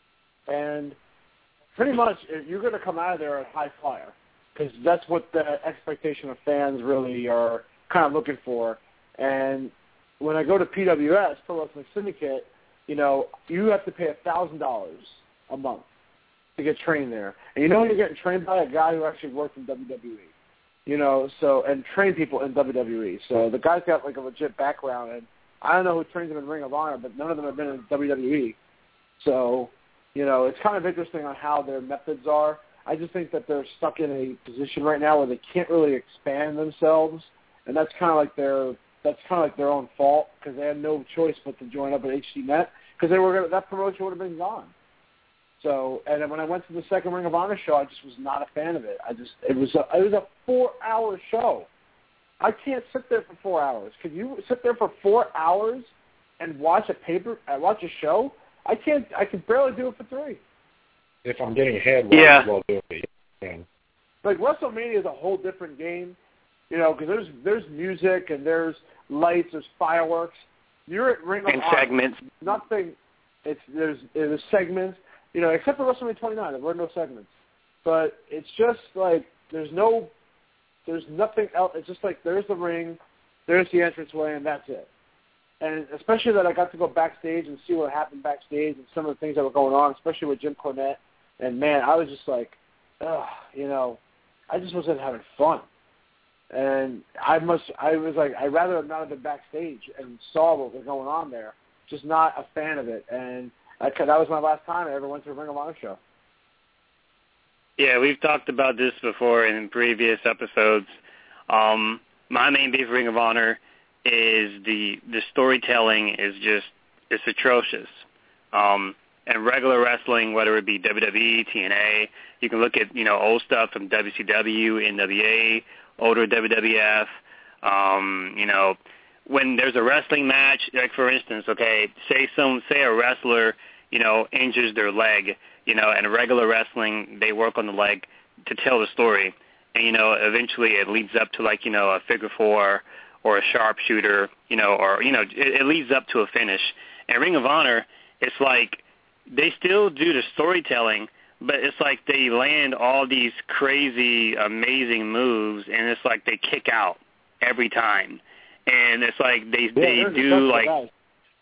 and pretty much you're going to come out of there a high flyer because that's what the expectation of fans really are kind of looking for. And when I go to P W S, Pro Wrestling Syndicate, you know, you have to pay a thousand dollars a month to get trained there. And you know you're getting trained by a guy who actually worked in W W E. You know, so and train people in W W E. So the guy's got like a legit background, and I don't know who trains him in Ring of Honor, but none of them have been in W W E. So, you know, it's kind of interesting on how their methods are. I just think that they're stuck in a position right now where they can't really expand themselves and that's kind of like their that's kind of like their own fault because they had no choice but to join up at H D Net because they were gonna, that promotion would have been gone. So, and then when I went to the second Ring of Honor show, I just was not a fan of it. I just it was a, it was a four hour show. I can't sit there for four hours. Could you sit there for four hours and watch a paper, uh, watch a show? I can't. I could barely do it for three.
If I'm getting ahead, well,
yeah.
well do it. Yeah.
Like WrestleMania is a whole different game, you know, because there's there's music and there's lights, there's fireworks. You're at Ring of
and
Honor.
segments.
Nothing. It's there's there's segments, you know, except for WrestleMania twenty-nine. There were no segments, but it's just like there's no, there's nothing else. It's just like there's the ring, there's the entranceway, and that's it. And especially that I got to go backstage and see what happened backstage and some of the things that were going on, especially with Jim Cornette. And man, I was just like, ugh, you know, I just wasn't having fun. And I must, I was like, I'd rather have not have been backstage and saw what was going on there. Just not a fan of it. And I, that was my last time I ever went to a Ring of Honor show.
Yeah, we've talked about this before in previous episodes. Um, my main beef with Ring of Honor is the the storytelling is just it's atrocious. Um, and regular wrestling, whether it be W W E, T N A, you can look at you know old stuff from W C W, N W A, older W W F. Um, you know, when there's a wrestling match, like for instance, okay, say some say a wrestler you know injures their leg, you know, and regular wrestling they work on the leg to tell the story, and you know eventually it leads up to like you know a figure four or a sharpshooter, you know, or, you know, it, it leads up to a finish. And Ring of Honor, it's like they still do the storytelling, but it's like they land all these crazy, amazing moves, and it's like they kick out every time. And it's like they
yeah,
they do like
guys.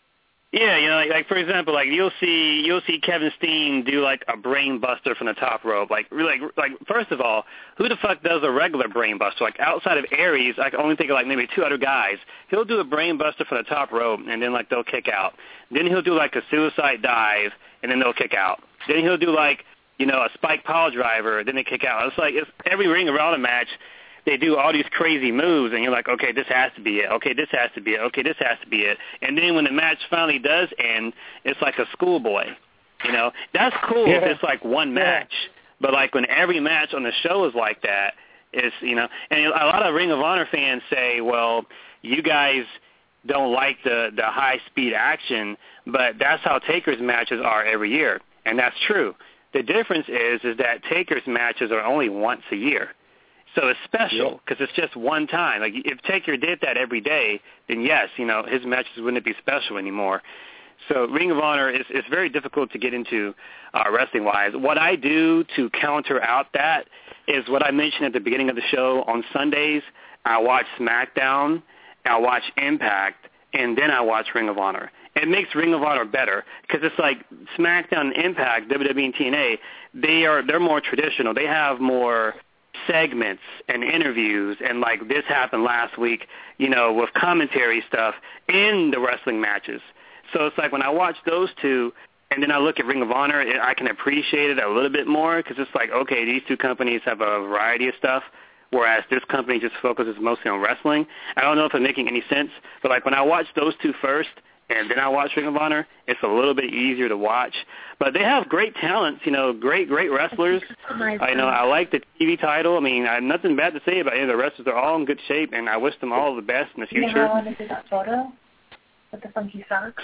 Yeah, you know, like, like for example, like you'll see you'll see Kevin Steen do like a brain buster from the top rope. Like, like, like first of all, who the fuck does a regular brain buster? Like outside of Aries, I can only think of like maybe two other guys. He'll do a brain buster from the top rope, and then like they'll kick out. Then he'll do like a suicide dive, and then they'll kick out. Then he'll do like you know a spike pile driver, then they kick out. It's like it's every Ring of Honor match. They do all these crazy moves, and you're like, okay, this has to be it. Okay, this has to be it. Okay, this has to be it. And then when the match finally does end, it's like a schoolboy. You know, that's cool
yeah.
if it's like one match, but like when every match on the show is like that, it's you know. And a lot of Ring of Honor fans say, well, you guys don't like the the high speed action, but that's how Taker's matches are every year, and that's true. The difference is is that Taker's matches are only once a year. So it's special because it's just one time. Like if Taker did that every day, then yes, you know, his matches wouldn't be special anymore. So Ring of Honor is it's very difficult to get into uh, wrestling-wise. What I do to counter out that is what I mentioned at the beginning of the show. On Sundays, I watch SmackDown, I watch Impact, and then I watch Ring of Honor. It makes Ring of Honor better because it's like SmackDown and Impact, W W E and T N A, they are, they're more traditional. They have more segments and interviews and like this happened last week, you know, with commentary stuff in the wrestling matches. So it's like when I watch those two and then I look at Ring of Honor, I can appreciate it a little bit more because it's like, okay, these two companies have a variety of stuff, whereas this company just focuses mostly on wrestling. I don't know if I'm making any sense, but like when I watch those two first and then I watch Ring of Honor, it's a little bit easier to watch. But they have great talents, you know, great, great wrestlers. I know I like the T V title. I mean, I have nothing bad to say about any of the wrestlers. They're all in good shape, and I wish them all the best in the future.
You know how I want to do that photo with the funky socks?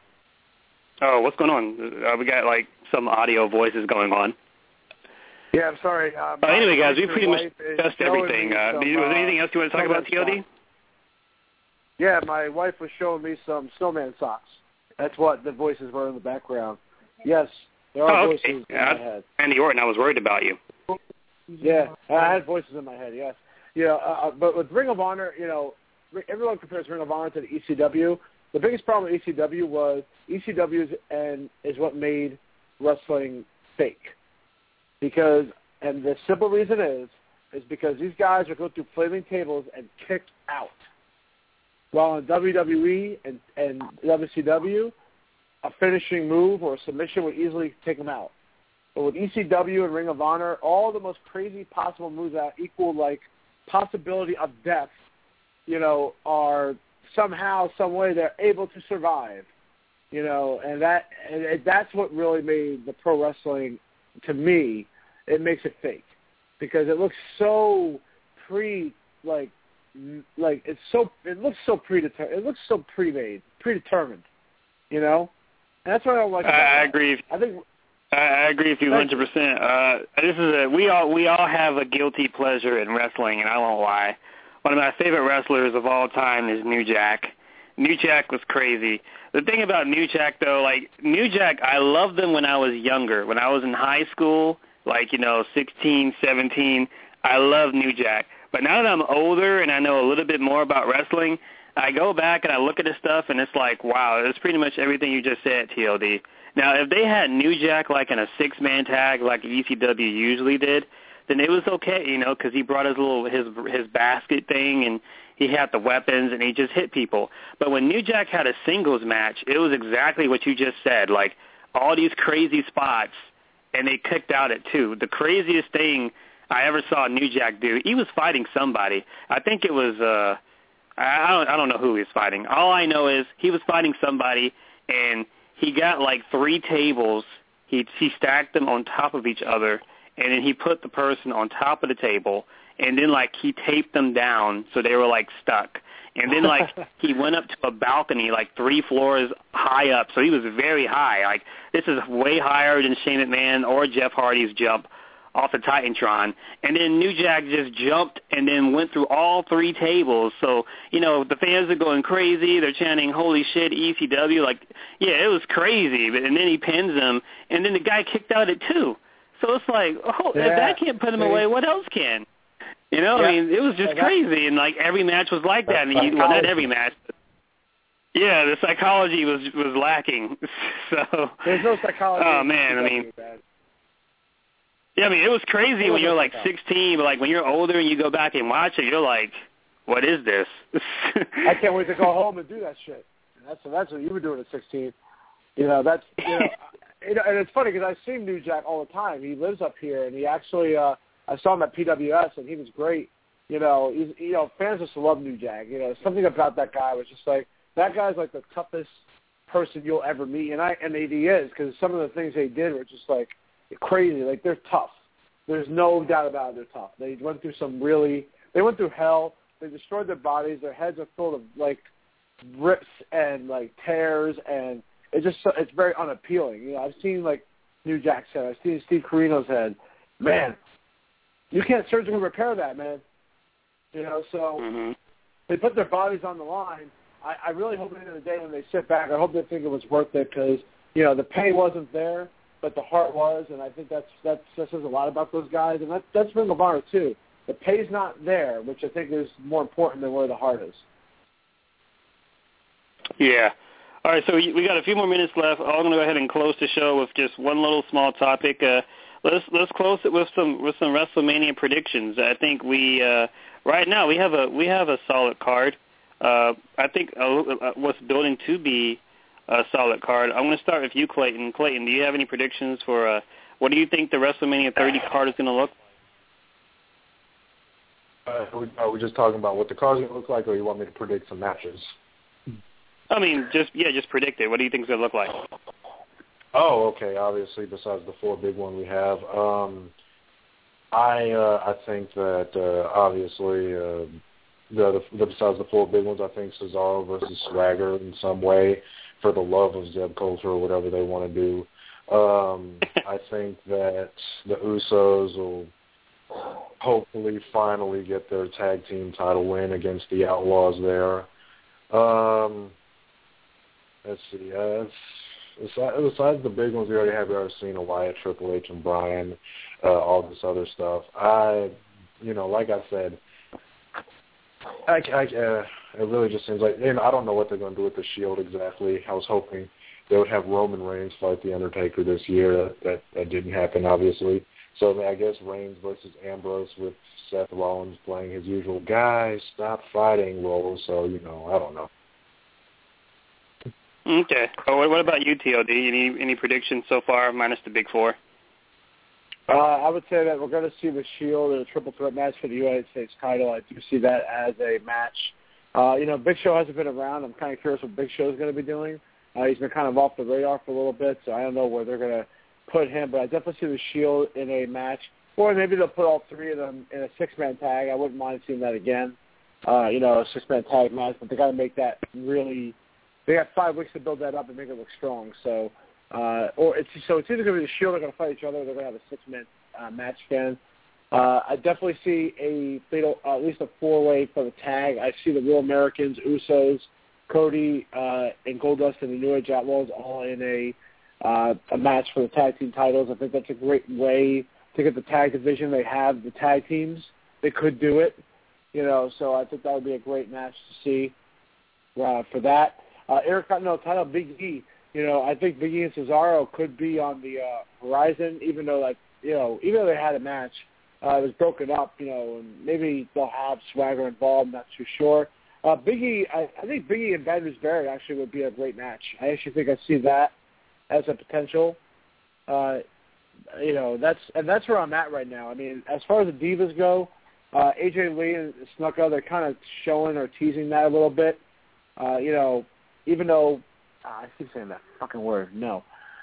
Oh, what's going on? Uh, we got, like, some audio voices going on.
Yeah, I'm sorry. Um,
uh, anyway, guys, we pretty much discussed everything. Uh, some, was there anything else you want to talk about, T L D?
Yeah, my wife was showing me some snowman socks. That's what the voices were in the background. Yes, there are
oh, okay.
voices
yeah,
in my head.
Randy Orton, I was worried about you.
Yeah, I had voices in my head, yes. Yeah, uh, but with Ring of Honor, you know, everyone compares Ring of Honor to the E C W. The biggest problem with E C W was E C W and is what made wrestling fake. Because, and the simple reason is, is because these guys would go through flaming tables and kick out. While in W W E and, and W C W, a finishing move or a submission would easily take them out. But with E C W and Ring of Honor, all the most crazy possible moves that equal like possibility of death you know, are somehow, some way, they're able to survive. You know, and that and it, that's what really made the pro wrestling, to me, it makes it fake, because it looks so pre like like it's so it looks so predetermined. It looks so pre-made, predetermined. You know, and that's what I don't like. About
I
it.
agree.
I think
I, I agree with you one hundred percent. Uh, this is a we all we all have a guilty pleasure in wrestling, and I won't lie. One of my favorite wrestlers of all time is New Jack. New Jack was crazy. The thing about New Jack, though, like, New Jack, I loved them when I was younger. When I was in high school, like, you know, sixteen, seventeen, I loved New Jack. But now that I'm older and I know a little bit more about wrestling, I go back and I look at his stuff, and it's like, wow, it's pretty much everything you just said, T L D. Now, if they had New Jack, like, in a six-man tag like E C W usually did, then it was okay, you know, because he brought his little, his his basket thing, and he had the weapons, and he just hit people. But when New Jack had a singles match, it was exactly what you just said, like all these crazy spots, and they kicked out at two. The craziest thing I ever saw New Jack do, he was fighting somebody. I think it was, uh, I don't, I don't know who he was fighting. All I know is he was fighting somebody, and he got like three tables. He, he stacked them on top of each other, and then he put the person on top of the table, and then, like, he taped them down so they were, like, stuck. And then, like, he went up to a balcony, like, three floors high up, so he was very high. Like, this is way higher than Shane McMahon or Jeff Hardy's jump off the Titantron. And then New Jack just jumped and then went through all three tables. So, you know, the fans are going crazy. They're chanting, holy shit, E C W. Like, yeah, it was crazy. But, and then he pins them, and then the guy kicked out at two. So it's like, oh,
yeah.
if that can't put him away, what else can? You know,
yeah.
I mean, it was just crazy, and, like, every match was like that. And you, well, not every match. But yeah, the psychology was was lacking. So
there's no psychology.
Oh, man, I mean, yeah, I mean, it was crazy when you're, like, sixteen, but, like, when you're older and you go back and watch it, you're like, what is this?
I can't wait to go home and do that shit. That's, that's what you were doing at sixteen. You know, that's, you know, you know and it's funny because I've seen New Jack all the time. He lives up here, and he actually, uh, I saw him at P W S, and he was great. You know, he's, you know, fans just love New Jack. You know, something about that guy was just like, that guy's like the toughest person you'll ever meet, and I and he is, because some of the things they did were just like crazy. Like, they're tough. There's no doubt about it. They're tough. They went through some really, they went through hell. They destroyed their bodies. Their heads are full of like rips and like tears, and it's just it's very unappealing. You know, I've seen like New Jack's head. I've seen Steve Corino's head. Man, you can't surgically repair that, man. You know, so
mm-hmm.
they put their bodies on the line. I, I really hope at the end of the day when they sit back, I hope they think it was worth it, because, you know, the pain wasn't there, but the heart was, and I think that's, that's that says a lot about those guys, and that, that's Ring of Honor too. The pay's not there, which I think is more important than where the heart is.
Yeah. All right, so we, we got a few more minutes left. I'm going to go ahead and close the show with just one little small topic. Uh, let's let's close it with some with some WrestleMania predictions. I think we uh, right now we have a we have a solid card. Uh, I think uh, what's building to be a solid card. I'm going to start with you, Clayton. Clayton, do you have any predictions for uh, what do you think the WrestleMania thirty card is going to look?
Uh, are we just talking about what the card's going to look like, or you want me to predict some matches?
I mean, just yeah, just predict it. What do you think it's going to look like?
Oh, okay. Obviously, besides the four big one we have, um, I uh, I think that uh, obviously uh, the, the besides the four big ones, I think Cesaro versus Swagger in some way for the love of Zeb Coulter or whatever they want to do. Um, I think that the Usos will hopefully finally get their tag team title win against the Outlaws there. Um, let's see. Uh, it's, besides the big ones we already have, we already seen a Wyatt, Triple H, and Bryan, uh, all this other stuff. I, you know, like I said, I, I, uh, it really just seems like, you know, I don't know what they're going to do with the Shield exactly. I was hoping they would have Roman Reigns fight The Undertaker this year. That, that, that didn't happen, obviously. So I, mean, I guess Reigns versus Ambrose with Seth Rollins playing his usual guy, stop fighting role. So, you know, I don't know.
Okay. Well, what about you, T O D? Any any predictions so far, minus the big four?
Uh, I would say that we're going to see the Shield in a triple threat match for the United States title. I do see that as a match Uh, you know, Big Show hasn't been around. I'm kind of curious what Big Show is going to be doing. Uh, he's been kind of off the radar for a little bit, so I don't know where they're going to put him. But I definitely see the Shield in a match. Or maybe they'll put all three of them in a six-man tag. I wouldn't mind seeing that again. Uh, you know, a six-man tag match, but they got to make that really. They got five weeks to build that up and make it look strong. So, uh, or it's so it's either going to be the Shield are going to fight each other, or they're going to have a six-man uh, match again. Uh, I definitely see a fatal, uh, at least a four-way for the tag. I see the Real Americans, Usos, Cody, uh, and Goldust and the New Age Outlaws all in a uh, a match for the tag team titles. I think that's a great way to get the tag division. They have the tag teams. They could do it, you know, so I think that would be a great match to see uh, for that. Uh, Intercontinental title, Big E. You know, I think Big E and Cesaro could be on the uh, horizon, even though, like, you know, even though they had a match, uh, it was broken up, you know, and maybe they'll have Swagger involved, not too sure. Uh, Big E, I, I think Big E and Bad News Barrett actually would be a great match. I actually think I see that as a potential. Uh, you know, that's and that's where I'm at right now. I mean, as far as the Divas go, uh, A J Lee and Snuka, they're kind of showing or teasing that a little bit. Uh, you know, even though uh, I keep saying that fucking word, no.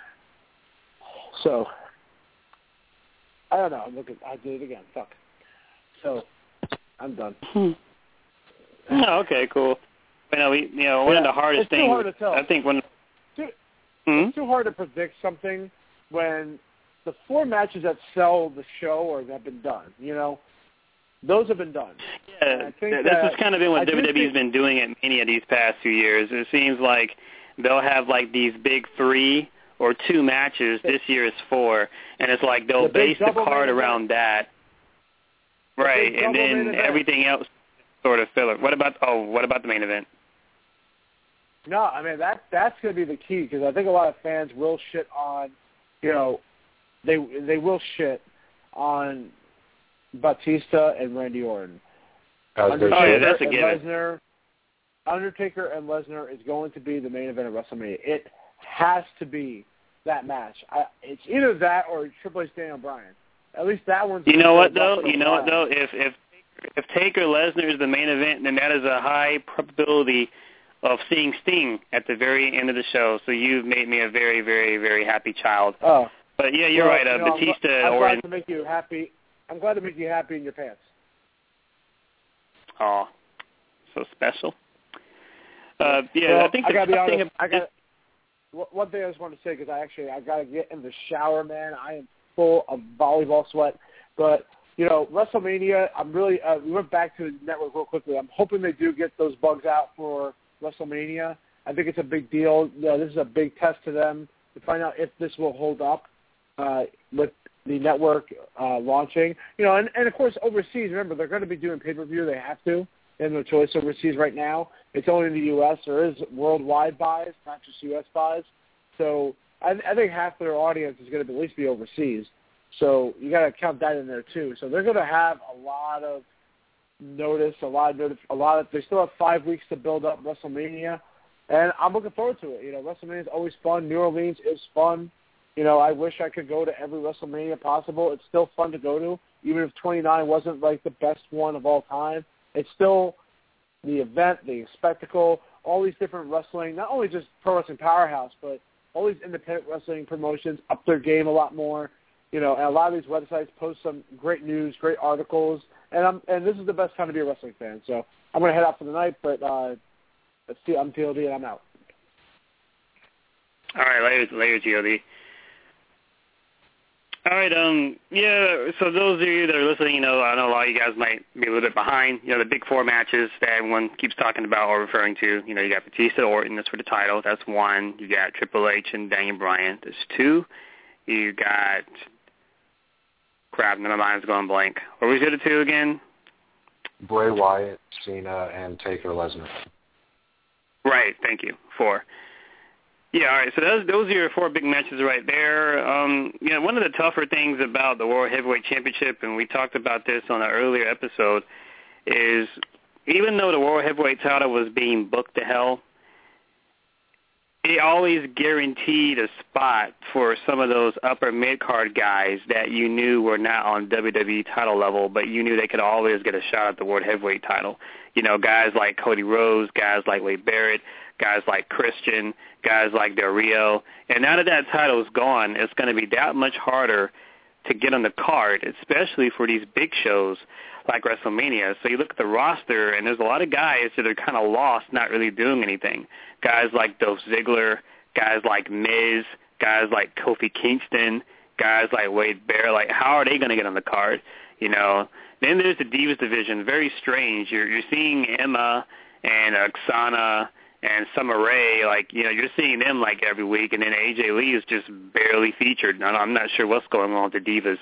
So I don't know. Look, at, I did it again. Fuck. So I'm done.
Hmm. Oh, okay, cool. You know, we, you know, one
yeah,
of the hardest
it's
things.
Too hard to tell.
I think one.
Too,
hmm?
It's too hard to predict something when the four matches that sell the show or have been done. You know, those have been done.
Yeah,
I think
that's
that,
just kind of been what
I
W W E's
think,
been doing at many of these past few years. It seems like they'll have like these big three or two matches. This year is four, and it's like they'll
the
base the card
event.
around that,
the
right? And then everything else sort of filler. What about oh, what about the main event?
No, I mean that that's going to be the key because I think a lot of fans will shit on, you know, they they will shit on Batista and Randy Orton. Undertaker
oh, yeah, that's a
and
given.
Lesnar, Undertaker and Lesnar is going to be the main event of WrestleMania. It has to be that match. I, it's either that or Triple H Daniel Bryan. At least that one's.
You know what though? You know what though? If if if Taker Lesnar is the main event, then that is a high probability of seeing Sting at the very end of the show. So you've made me a very, very, very happy child.
Oh.
But yeah, you're
well,
right. Uh,
you know,
Batista
I'm, I'm
or
glad to make you happy. I'm glad to make you happy in your pants.
Oh, so special. Uh, yeah,
well,
I think
I
the
gotta be
thing
honest. I
about
got one thing I just want to say because I actually I gotta get in the shower, man. I am full of volleyball sweat. But you know, WrestleMania. I'm really. Uh, we went back to the network real quickly. I'm hoping they do get those bugs out for WrestleMania. I think it's a big deal. You know, this is a big test to them to find out if this will hold up uh, with the network uh, launching. You know, and, and of course overseas. Remember, they're going to be doing pay-per-view. They have to. They have no choice overseas right now. It's only in the U S There is worldwide buys, not just U S buys. So I, I think half their audience is going to at least be overseas. So you got to count that in there too. So they're going to have a lot of notice, a lot of notice, a lot of. They still have five weeks to build up WrestleMania, and I'm looking forward to it. You know, WrestleMania is always fun. New Orleans is fun. You know, I wish I could go to every WrestleMania possible. It's still fun to go to, even if twenty-nine wasn't like the best one of all time. It's still the event, the spectacle, all these different wrestling, not only just Pro Wrestling Powerhouse, but all these independent wrestling promotions up their game a lot more. You know, and a lot of these websites post some great news, great articles, and I'm and this is the best time to be a wrestling fan. So I'm going to head out for the night, but uh, let's see, I'm T L D and I'm out.
All right, later, later, G O D. All right, um, yeah, so those of you that are listening, you know, I know a lot of you guys might be a little bit behind. You know, the big four matches that everyone keeps talking about or referring to, you know, you got Batista, Orton, that's for the title. That's one. You got Triple H and Daniel Bryan. There's two. You got, crap, my mind's going blank. What was the other two again?
Bray Wyatt, Cena, and Taker Lesnar.
Right, thank you. Four. Yeah, all right, so those, those are your four big matches right there. Um, you know, one of the tougher things about the World Heavyweight Championship, and we talked about this on an earlier episode, is even though the World Heavyweight title was being booked to hell, they always guaranteed a spot for some of those upper mid-card guys that you knew were not on W W E title level, but you knew they could always get a shot at the World Heavyweight title. You know, guys like Cody Rhodes, guys like Wade Barrett, guys like Christian, guys like Del Rio. And now that that title is gone, it's going to be that much harder to get on the card, especially for these big shows like WrestleMania. So you look at the roster, and there's a lot of guys that are kind of lost, not really doing anything. Guys like Dolph Ziggler, guys like Miz, guys like Kofi Kingston, guys like Wade Barrett. Like, how are they going to get on the card? You know. Then there's the Divas division. Very strange. You're you're seeing Emma and Oksana and Summer Rae. Like, you know, you're seeing them like every week, and then A J Lee is just barely featured. And I'm not sure what's going on with the Divas.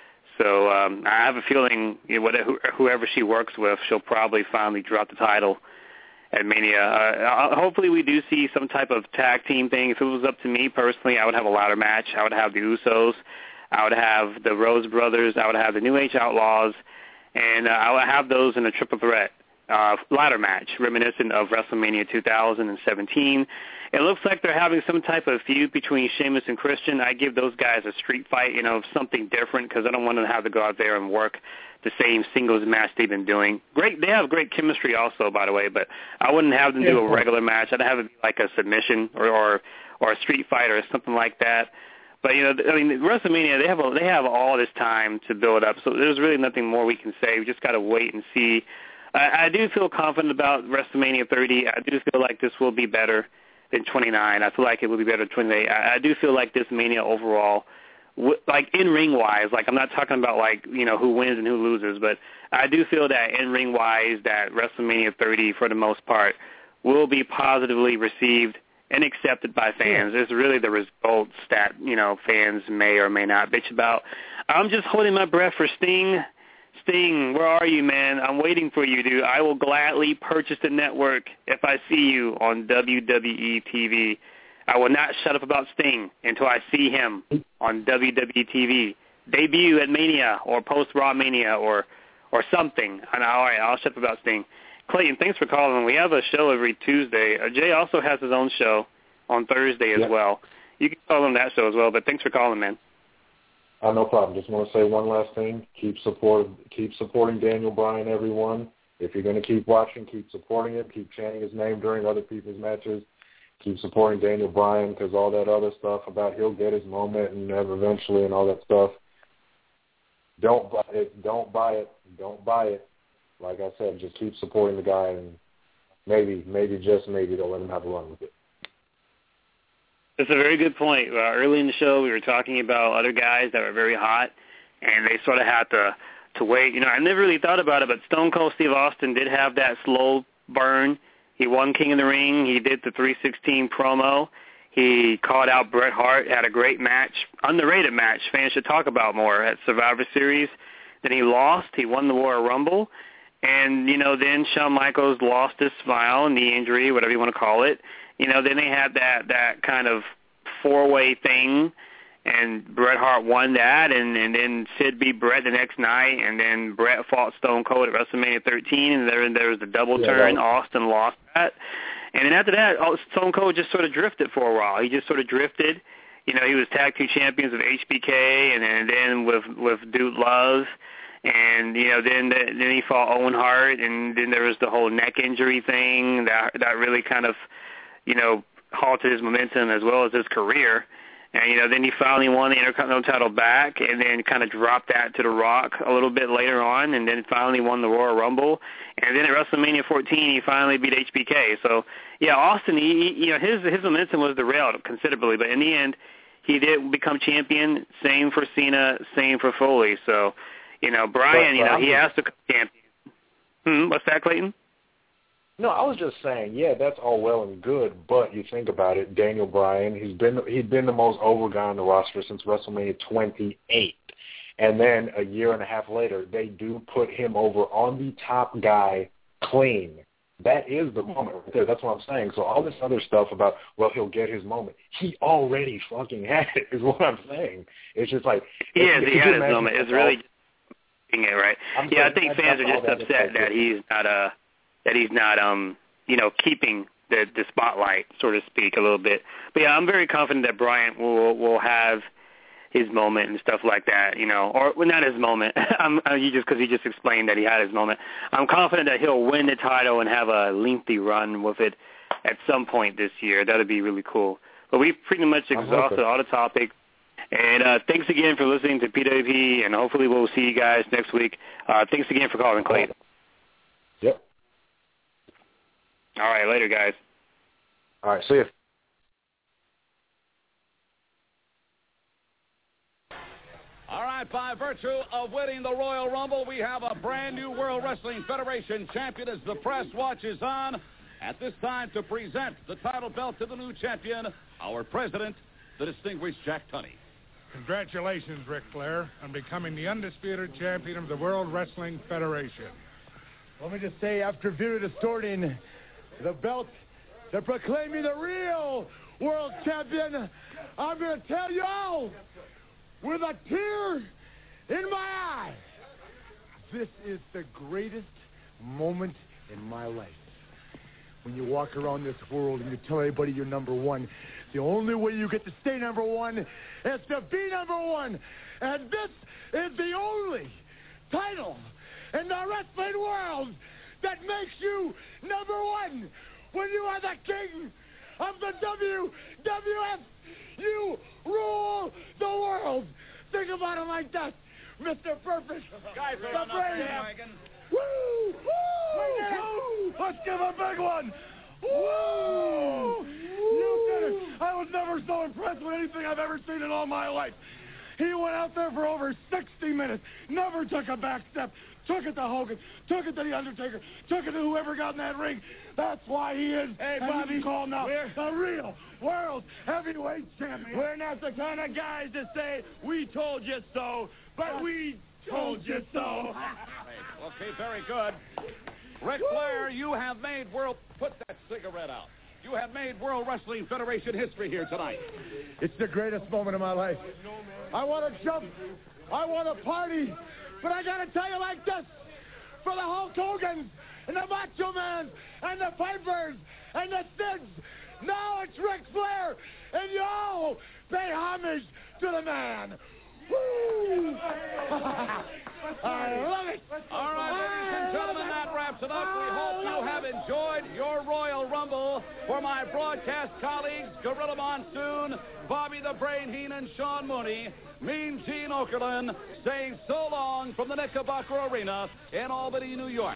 So um, I have a feeling, you know, whatever, whoever she works with, she'll probably finally drop the title at Mania. Uh, hopefully we do see some type of tag team thing. If it was up to me personally, I would have a ladder match. I would have the Usos. I would have the Rose Brothers. I would have the New Age Outlaws. And uh, I would have those in a triple threat uh, ladder match, reminiscent of WrestleMania two thousand seventeen. It looks like they're having some type of feud between Sheamus and Christian. I give those guys a street fight, you know, something different, because I don't want them to have to go out there and work the same singles match they've been doing. Great, they have great chemistry also, by the way, but I wouldn't have them do a regular match. I'd have it be like a submission or or, or a street fight or something like that. But, you know, I mean, WrestleMania, they have a, they have all this time to build up, so there's really nothing more we can say. We just got to wait and see. I, I do feel confident about WrestleMania thirty. I do feel like this will be better than twenty-nine. I feel like it will be better than twenty-eight. I, I do feel like this Mania overall, w- like in-ring wise, like I'm not talking about like, you know, who wins and who loses, but I do feel that in-ring wise that WrestleMania thirty, for the most part, will be positively received and accepted by fans. It's really the results that, you know, fans may or may not bitch about. I'm just holding my breath for Sting. Sting, where are you, man? I'm waiting for you, dude. I will gladly purchase the network if I see you on W W E T V. I will not shut up about Sting until I see him on W W E T V. Debut at Mania or post-Raw Mania or or something. And all right, I'll shut up about Sting. Clayton, thanks for calling. We have a show every Tuesday. Uh, Jay also has his own show on Thursday as
yep.
well. You can call him that show as well, but thanks for calling, man.
Uh, no problem. Just want to say one last thing. Keep support, keep supporting Daniel Bryan, everyone. If you're going to keep watching, keep supporting him. Keep chanting his name during other people's matches. Keep supporting Daniel Bryan, because all that other stuff about he'll get his moment and eventually and all that stuff, don't buy it. Don't buy it. Don't buy it. Like I said, just keep supporting the guy, and maybe, maybe, just maybe they'll let him have a run with it.
That's a very good point. Uh, early in the show, we were talking about other guys that were very hot, and they sort of had to to wait. You know, I never really thought about it, but Stone Cold Steve Austin did have that slow burn. He won King of the Ring. He did the three sixteen promo. He called out Bret Hart, had a great match, underrated match. Fans should talk about more at Survivor Series. Then he lost. He won the Royal Rumble. And, you know, then Shawn Michaels lost his smile, knee injury, whatever you want to call it. You know, then they had that, that kind of four-way thing, and Bret Hart won that, and, and then Sid beat Bret the next night, and then Bret fought Stone Cold at WrestleMania thirteen, and there, there was the double
yeah,
turn.
Right.
Austin lost that. And then after that, Stone Cold just sort of drifted for a while. He just sort of drifted. You know, he was tag team champions with H B K, and, and then with, with Dude Love. And, you know, then then he fought Owen Hart, and then there was the whole neck injury thing that that really kind of, you know, halted his momentum as well as his career. And, you know, then he finally won the Intercontinental title back, and then kind of dropped that to The Rock a little bit later on, and then finally won the Royal Rumble. And then at WrestleMania fourteen, he finally beat H B K. So, yeah, Austin, he, you know, his his momentum was derailed considerably, but in the end, he did become champion. Same for Cena, same for Foley. So, you know, Brian, you know, he has to become champion. Hmm, what's that, Clayton?
No, I was just saying, yeah, that's all well and good, but you think about it, Daniel Bryan, he's been he'd been the most over guy on the roster since WrestleMania twenty-eight. And then a year and a half later, they do put him over on the top guy clean. That is the moment right there. That's what I'm saying. So all this other stuff about, well, he'll get his moment, he already fucking had it, is what I'm saying. It's just like...
Yeah,
if,
he
if
had his moment. It's really just it, right?
I'm
yeah,
saying,
I think fans are just upset that he's not, uh, that he's not, um, you know, keeping the the spotlight, so to speak, a little bit. But yeah, I'm very confident that Bryant will will have his moment and stuff like that, you know, or well, not his moment. I'm, uh, he just because he just explained that he had his moment. I'm confident that he'll win the title and have a lengthy run with it at some point this year. That'd be really cool. But we've pretty much exhausted all the topics. And uh, thanks again for listening to P W P, and hopefully we'll see you guys next week. Uh, thanks again for calling, Clayton.
Yep.
All right, later, guys.
All right, see you.
All right, by virtue of winning the Royal Rumble, we have a brand new World Wrestling Federation champion as the press watches on. At this time, to present the title belt to the new champion, our president, the distinguished Jack Tunney.
Congratulations, Ric Flair, on becoming the undisputed champion of the World Wrestling Federation.
Let me just say, after Vera distorting the belt to proclaim me the real world champion, I'm going to tell you all, with a tear in my eye, this is the greatest moment in my life. When you walk around this world and you tell everybody you're number one, the only way you get to stay number one is to be number one. And this is the only title in the wrestling world that makes you number one. When you are the king of the W W F, you rule the world. Think about it like that, Mister Perfect.
Guys,
the
on
brain. Woo! Woo! Let's give a big one. Woo! You did it. I was never so impressed with anything I've ever seen in all my life. He went out there for over sixty minutes, never took a back step, took it to Hogan, took it to The Undertaker, took it to whoever got in that ring. That's why he is, hey, Bobby, called now, the real world heavyweight champion. We're not the kind of guys that say, we told you so, but we told you so.
Okay, very good. Ric Flair, you have made world... Put that cigarette out. You have made World Wrestling Federation history here tonight.
It's the greatest moment of my life. I want to jump. I want to party. But I got to tell you like this. For the Hulk Hogans and the Macho Man and the Pipers and the Sids, now it's Ric Flair. And y'all pay homage to the man. Woo! I love it.
All right, ladies and gentlemen, that wraps it up. We hope you have enjoyed your Royal Rumble. For my broadcast colleagues, Gorilla Monsoon, Bobby the Brain Heenan, Sean Mooney, Mean Gene Okerlund, saying so long from the Knickerbocker Arena in Albany, New York.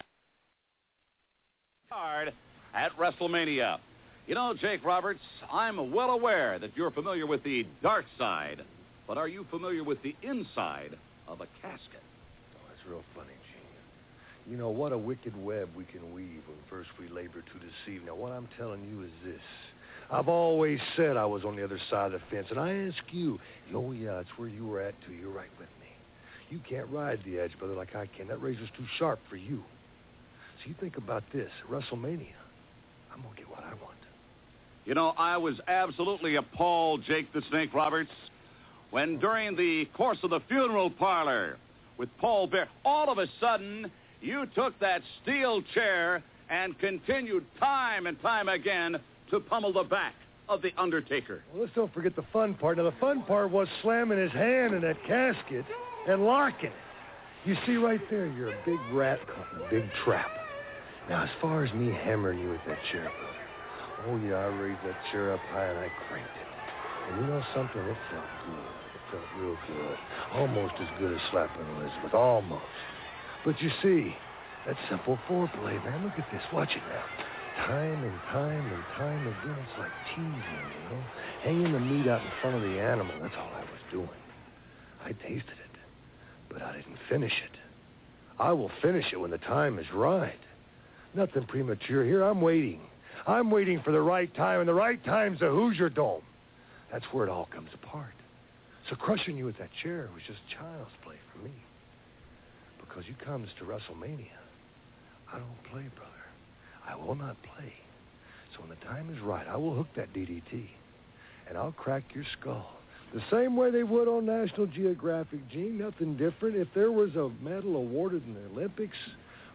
Card at WrestleMania. You know, Jake Roberts, I'm well aware that you're familiar with the dark side. But are you familiar with the inside of a casket?
Oh, that's real funny, Gene. You know, what a wicked web we can weave when first we labor to deceive. Now, what I'm telling you is this. I've always said I was on the other side of the fence, and I ask you, oh, yeah, it's where you were at, too. You're right with me. You can't ride the edge, brother, like I can. That razor's too sharp for you. So you think about this. At WrestleMania, I'm going to get what I want.
You know, I was absolutely appalled, Jake the Snake Roberts, when during the course of the funeral parlor with Paul Bear, all of a sudden, you took that steel chair and continued time and time again to pummel the back of the Undertaker.
Well, let's don't forget the fun part. Now, the fun part was slamming his hand in that casket and locking it. You see right there, you're a big rat caught in a big trap. Now, as far as me hammering you with that chair, brother, oh, yeah, I raised that chair up high and I cranked it. And you know something? It felt good. Felt real good. Almost as good as slapping Elizabeth. Almost. But you see, that simple foreplay, man. Look at this. Watch it now. Time and time and time again. It's like teasing, you know. Hanging the meat out in front of the animal. That's all I was doing. I tasted it. But I didn't finish it. I will finish it when the time is right. Nothing premature here. I'm waiting. I'm waiting for the right time. And the right time's the Hoosier Dome. That's where it all comes apart. So crushing you with that chair was just child's play for me. Because you comes to WrestleMania, I don't play, brother. I will not play. So when the time is right, I will hook that D D T. And I'll crack your skull. The same way they would on National Geographic, Gene. Nothing different. If there was a medal awarded in the Olympics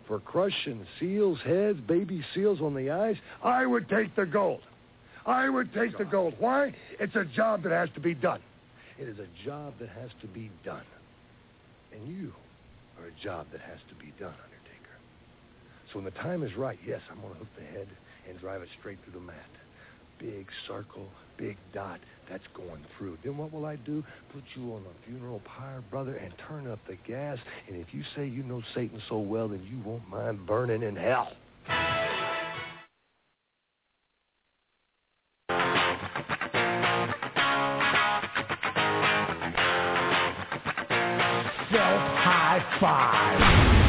for crushing seals' heads, baby seals on the ice, I would take the gold. I would take the gold. Why? It's a job that has to be done. It is a job that has to be done. And you are a job that has to be done, Undertaker. So when the time is right, yes, I'm going to hook the head and drive it straight through the mat. Big circle, big dot, that's going through. Then what will I do? Put you on a funeral pyre, brother, and turn up the gas. And if you say you know Satan so well, then you won't mind burning in hell. Self high five.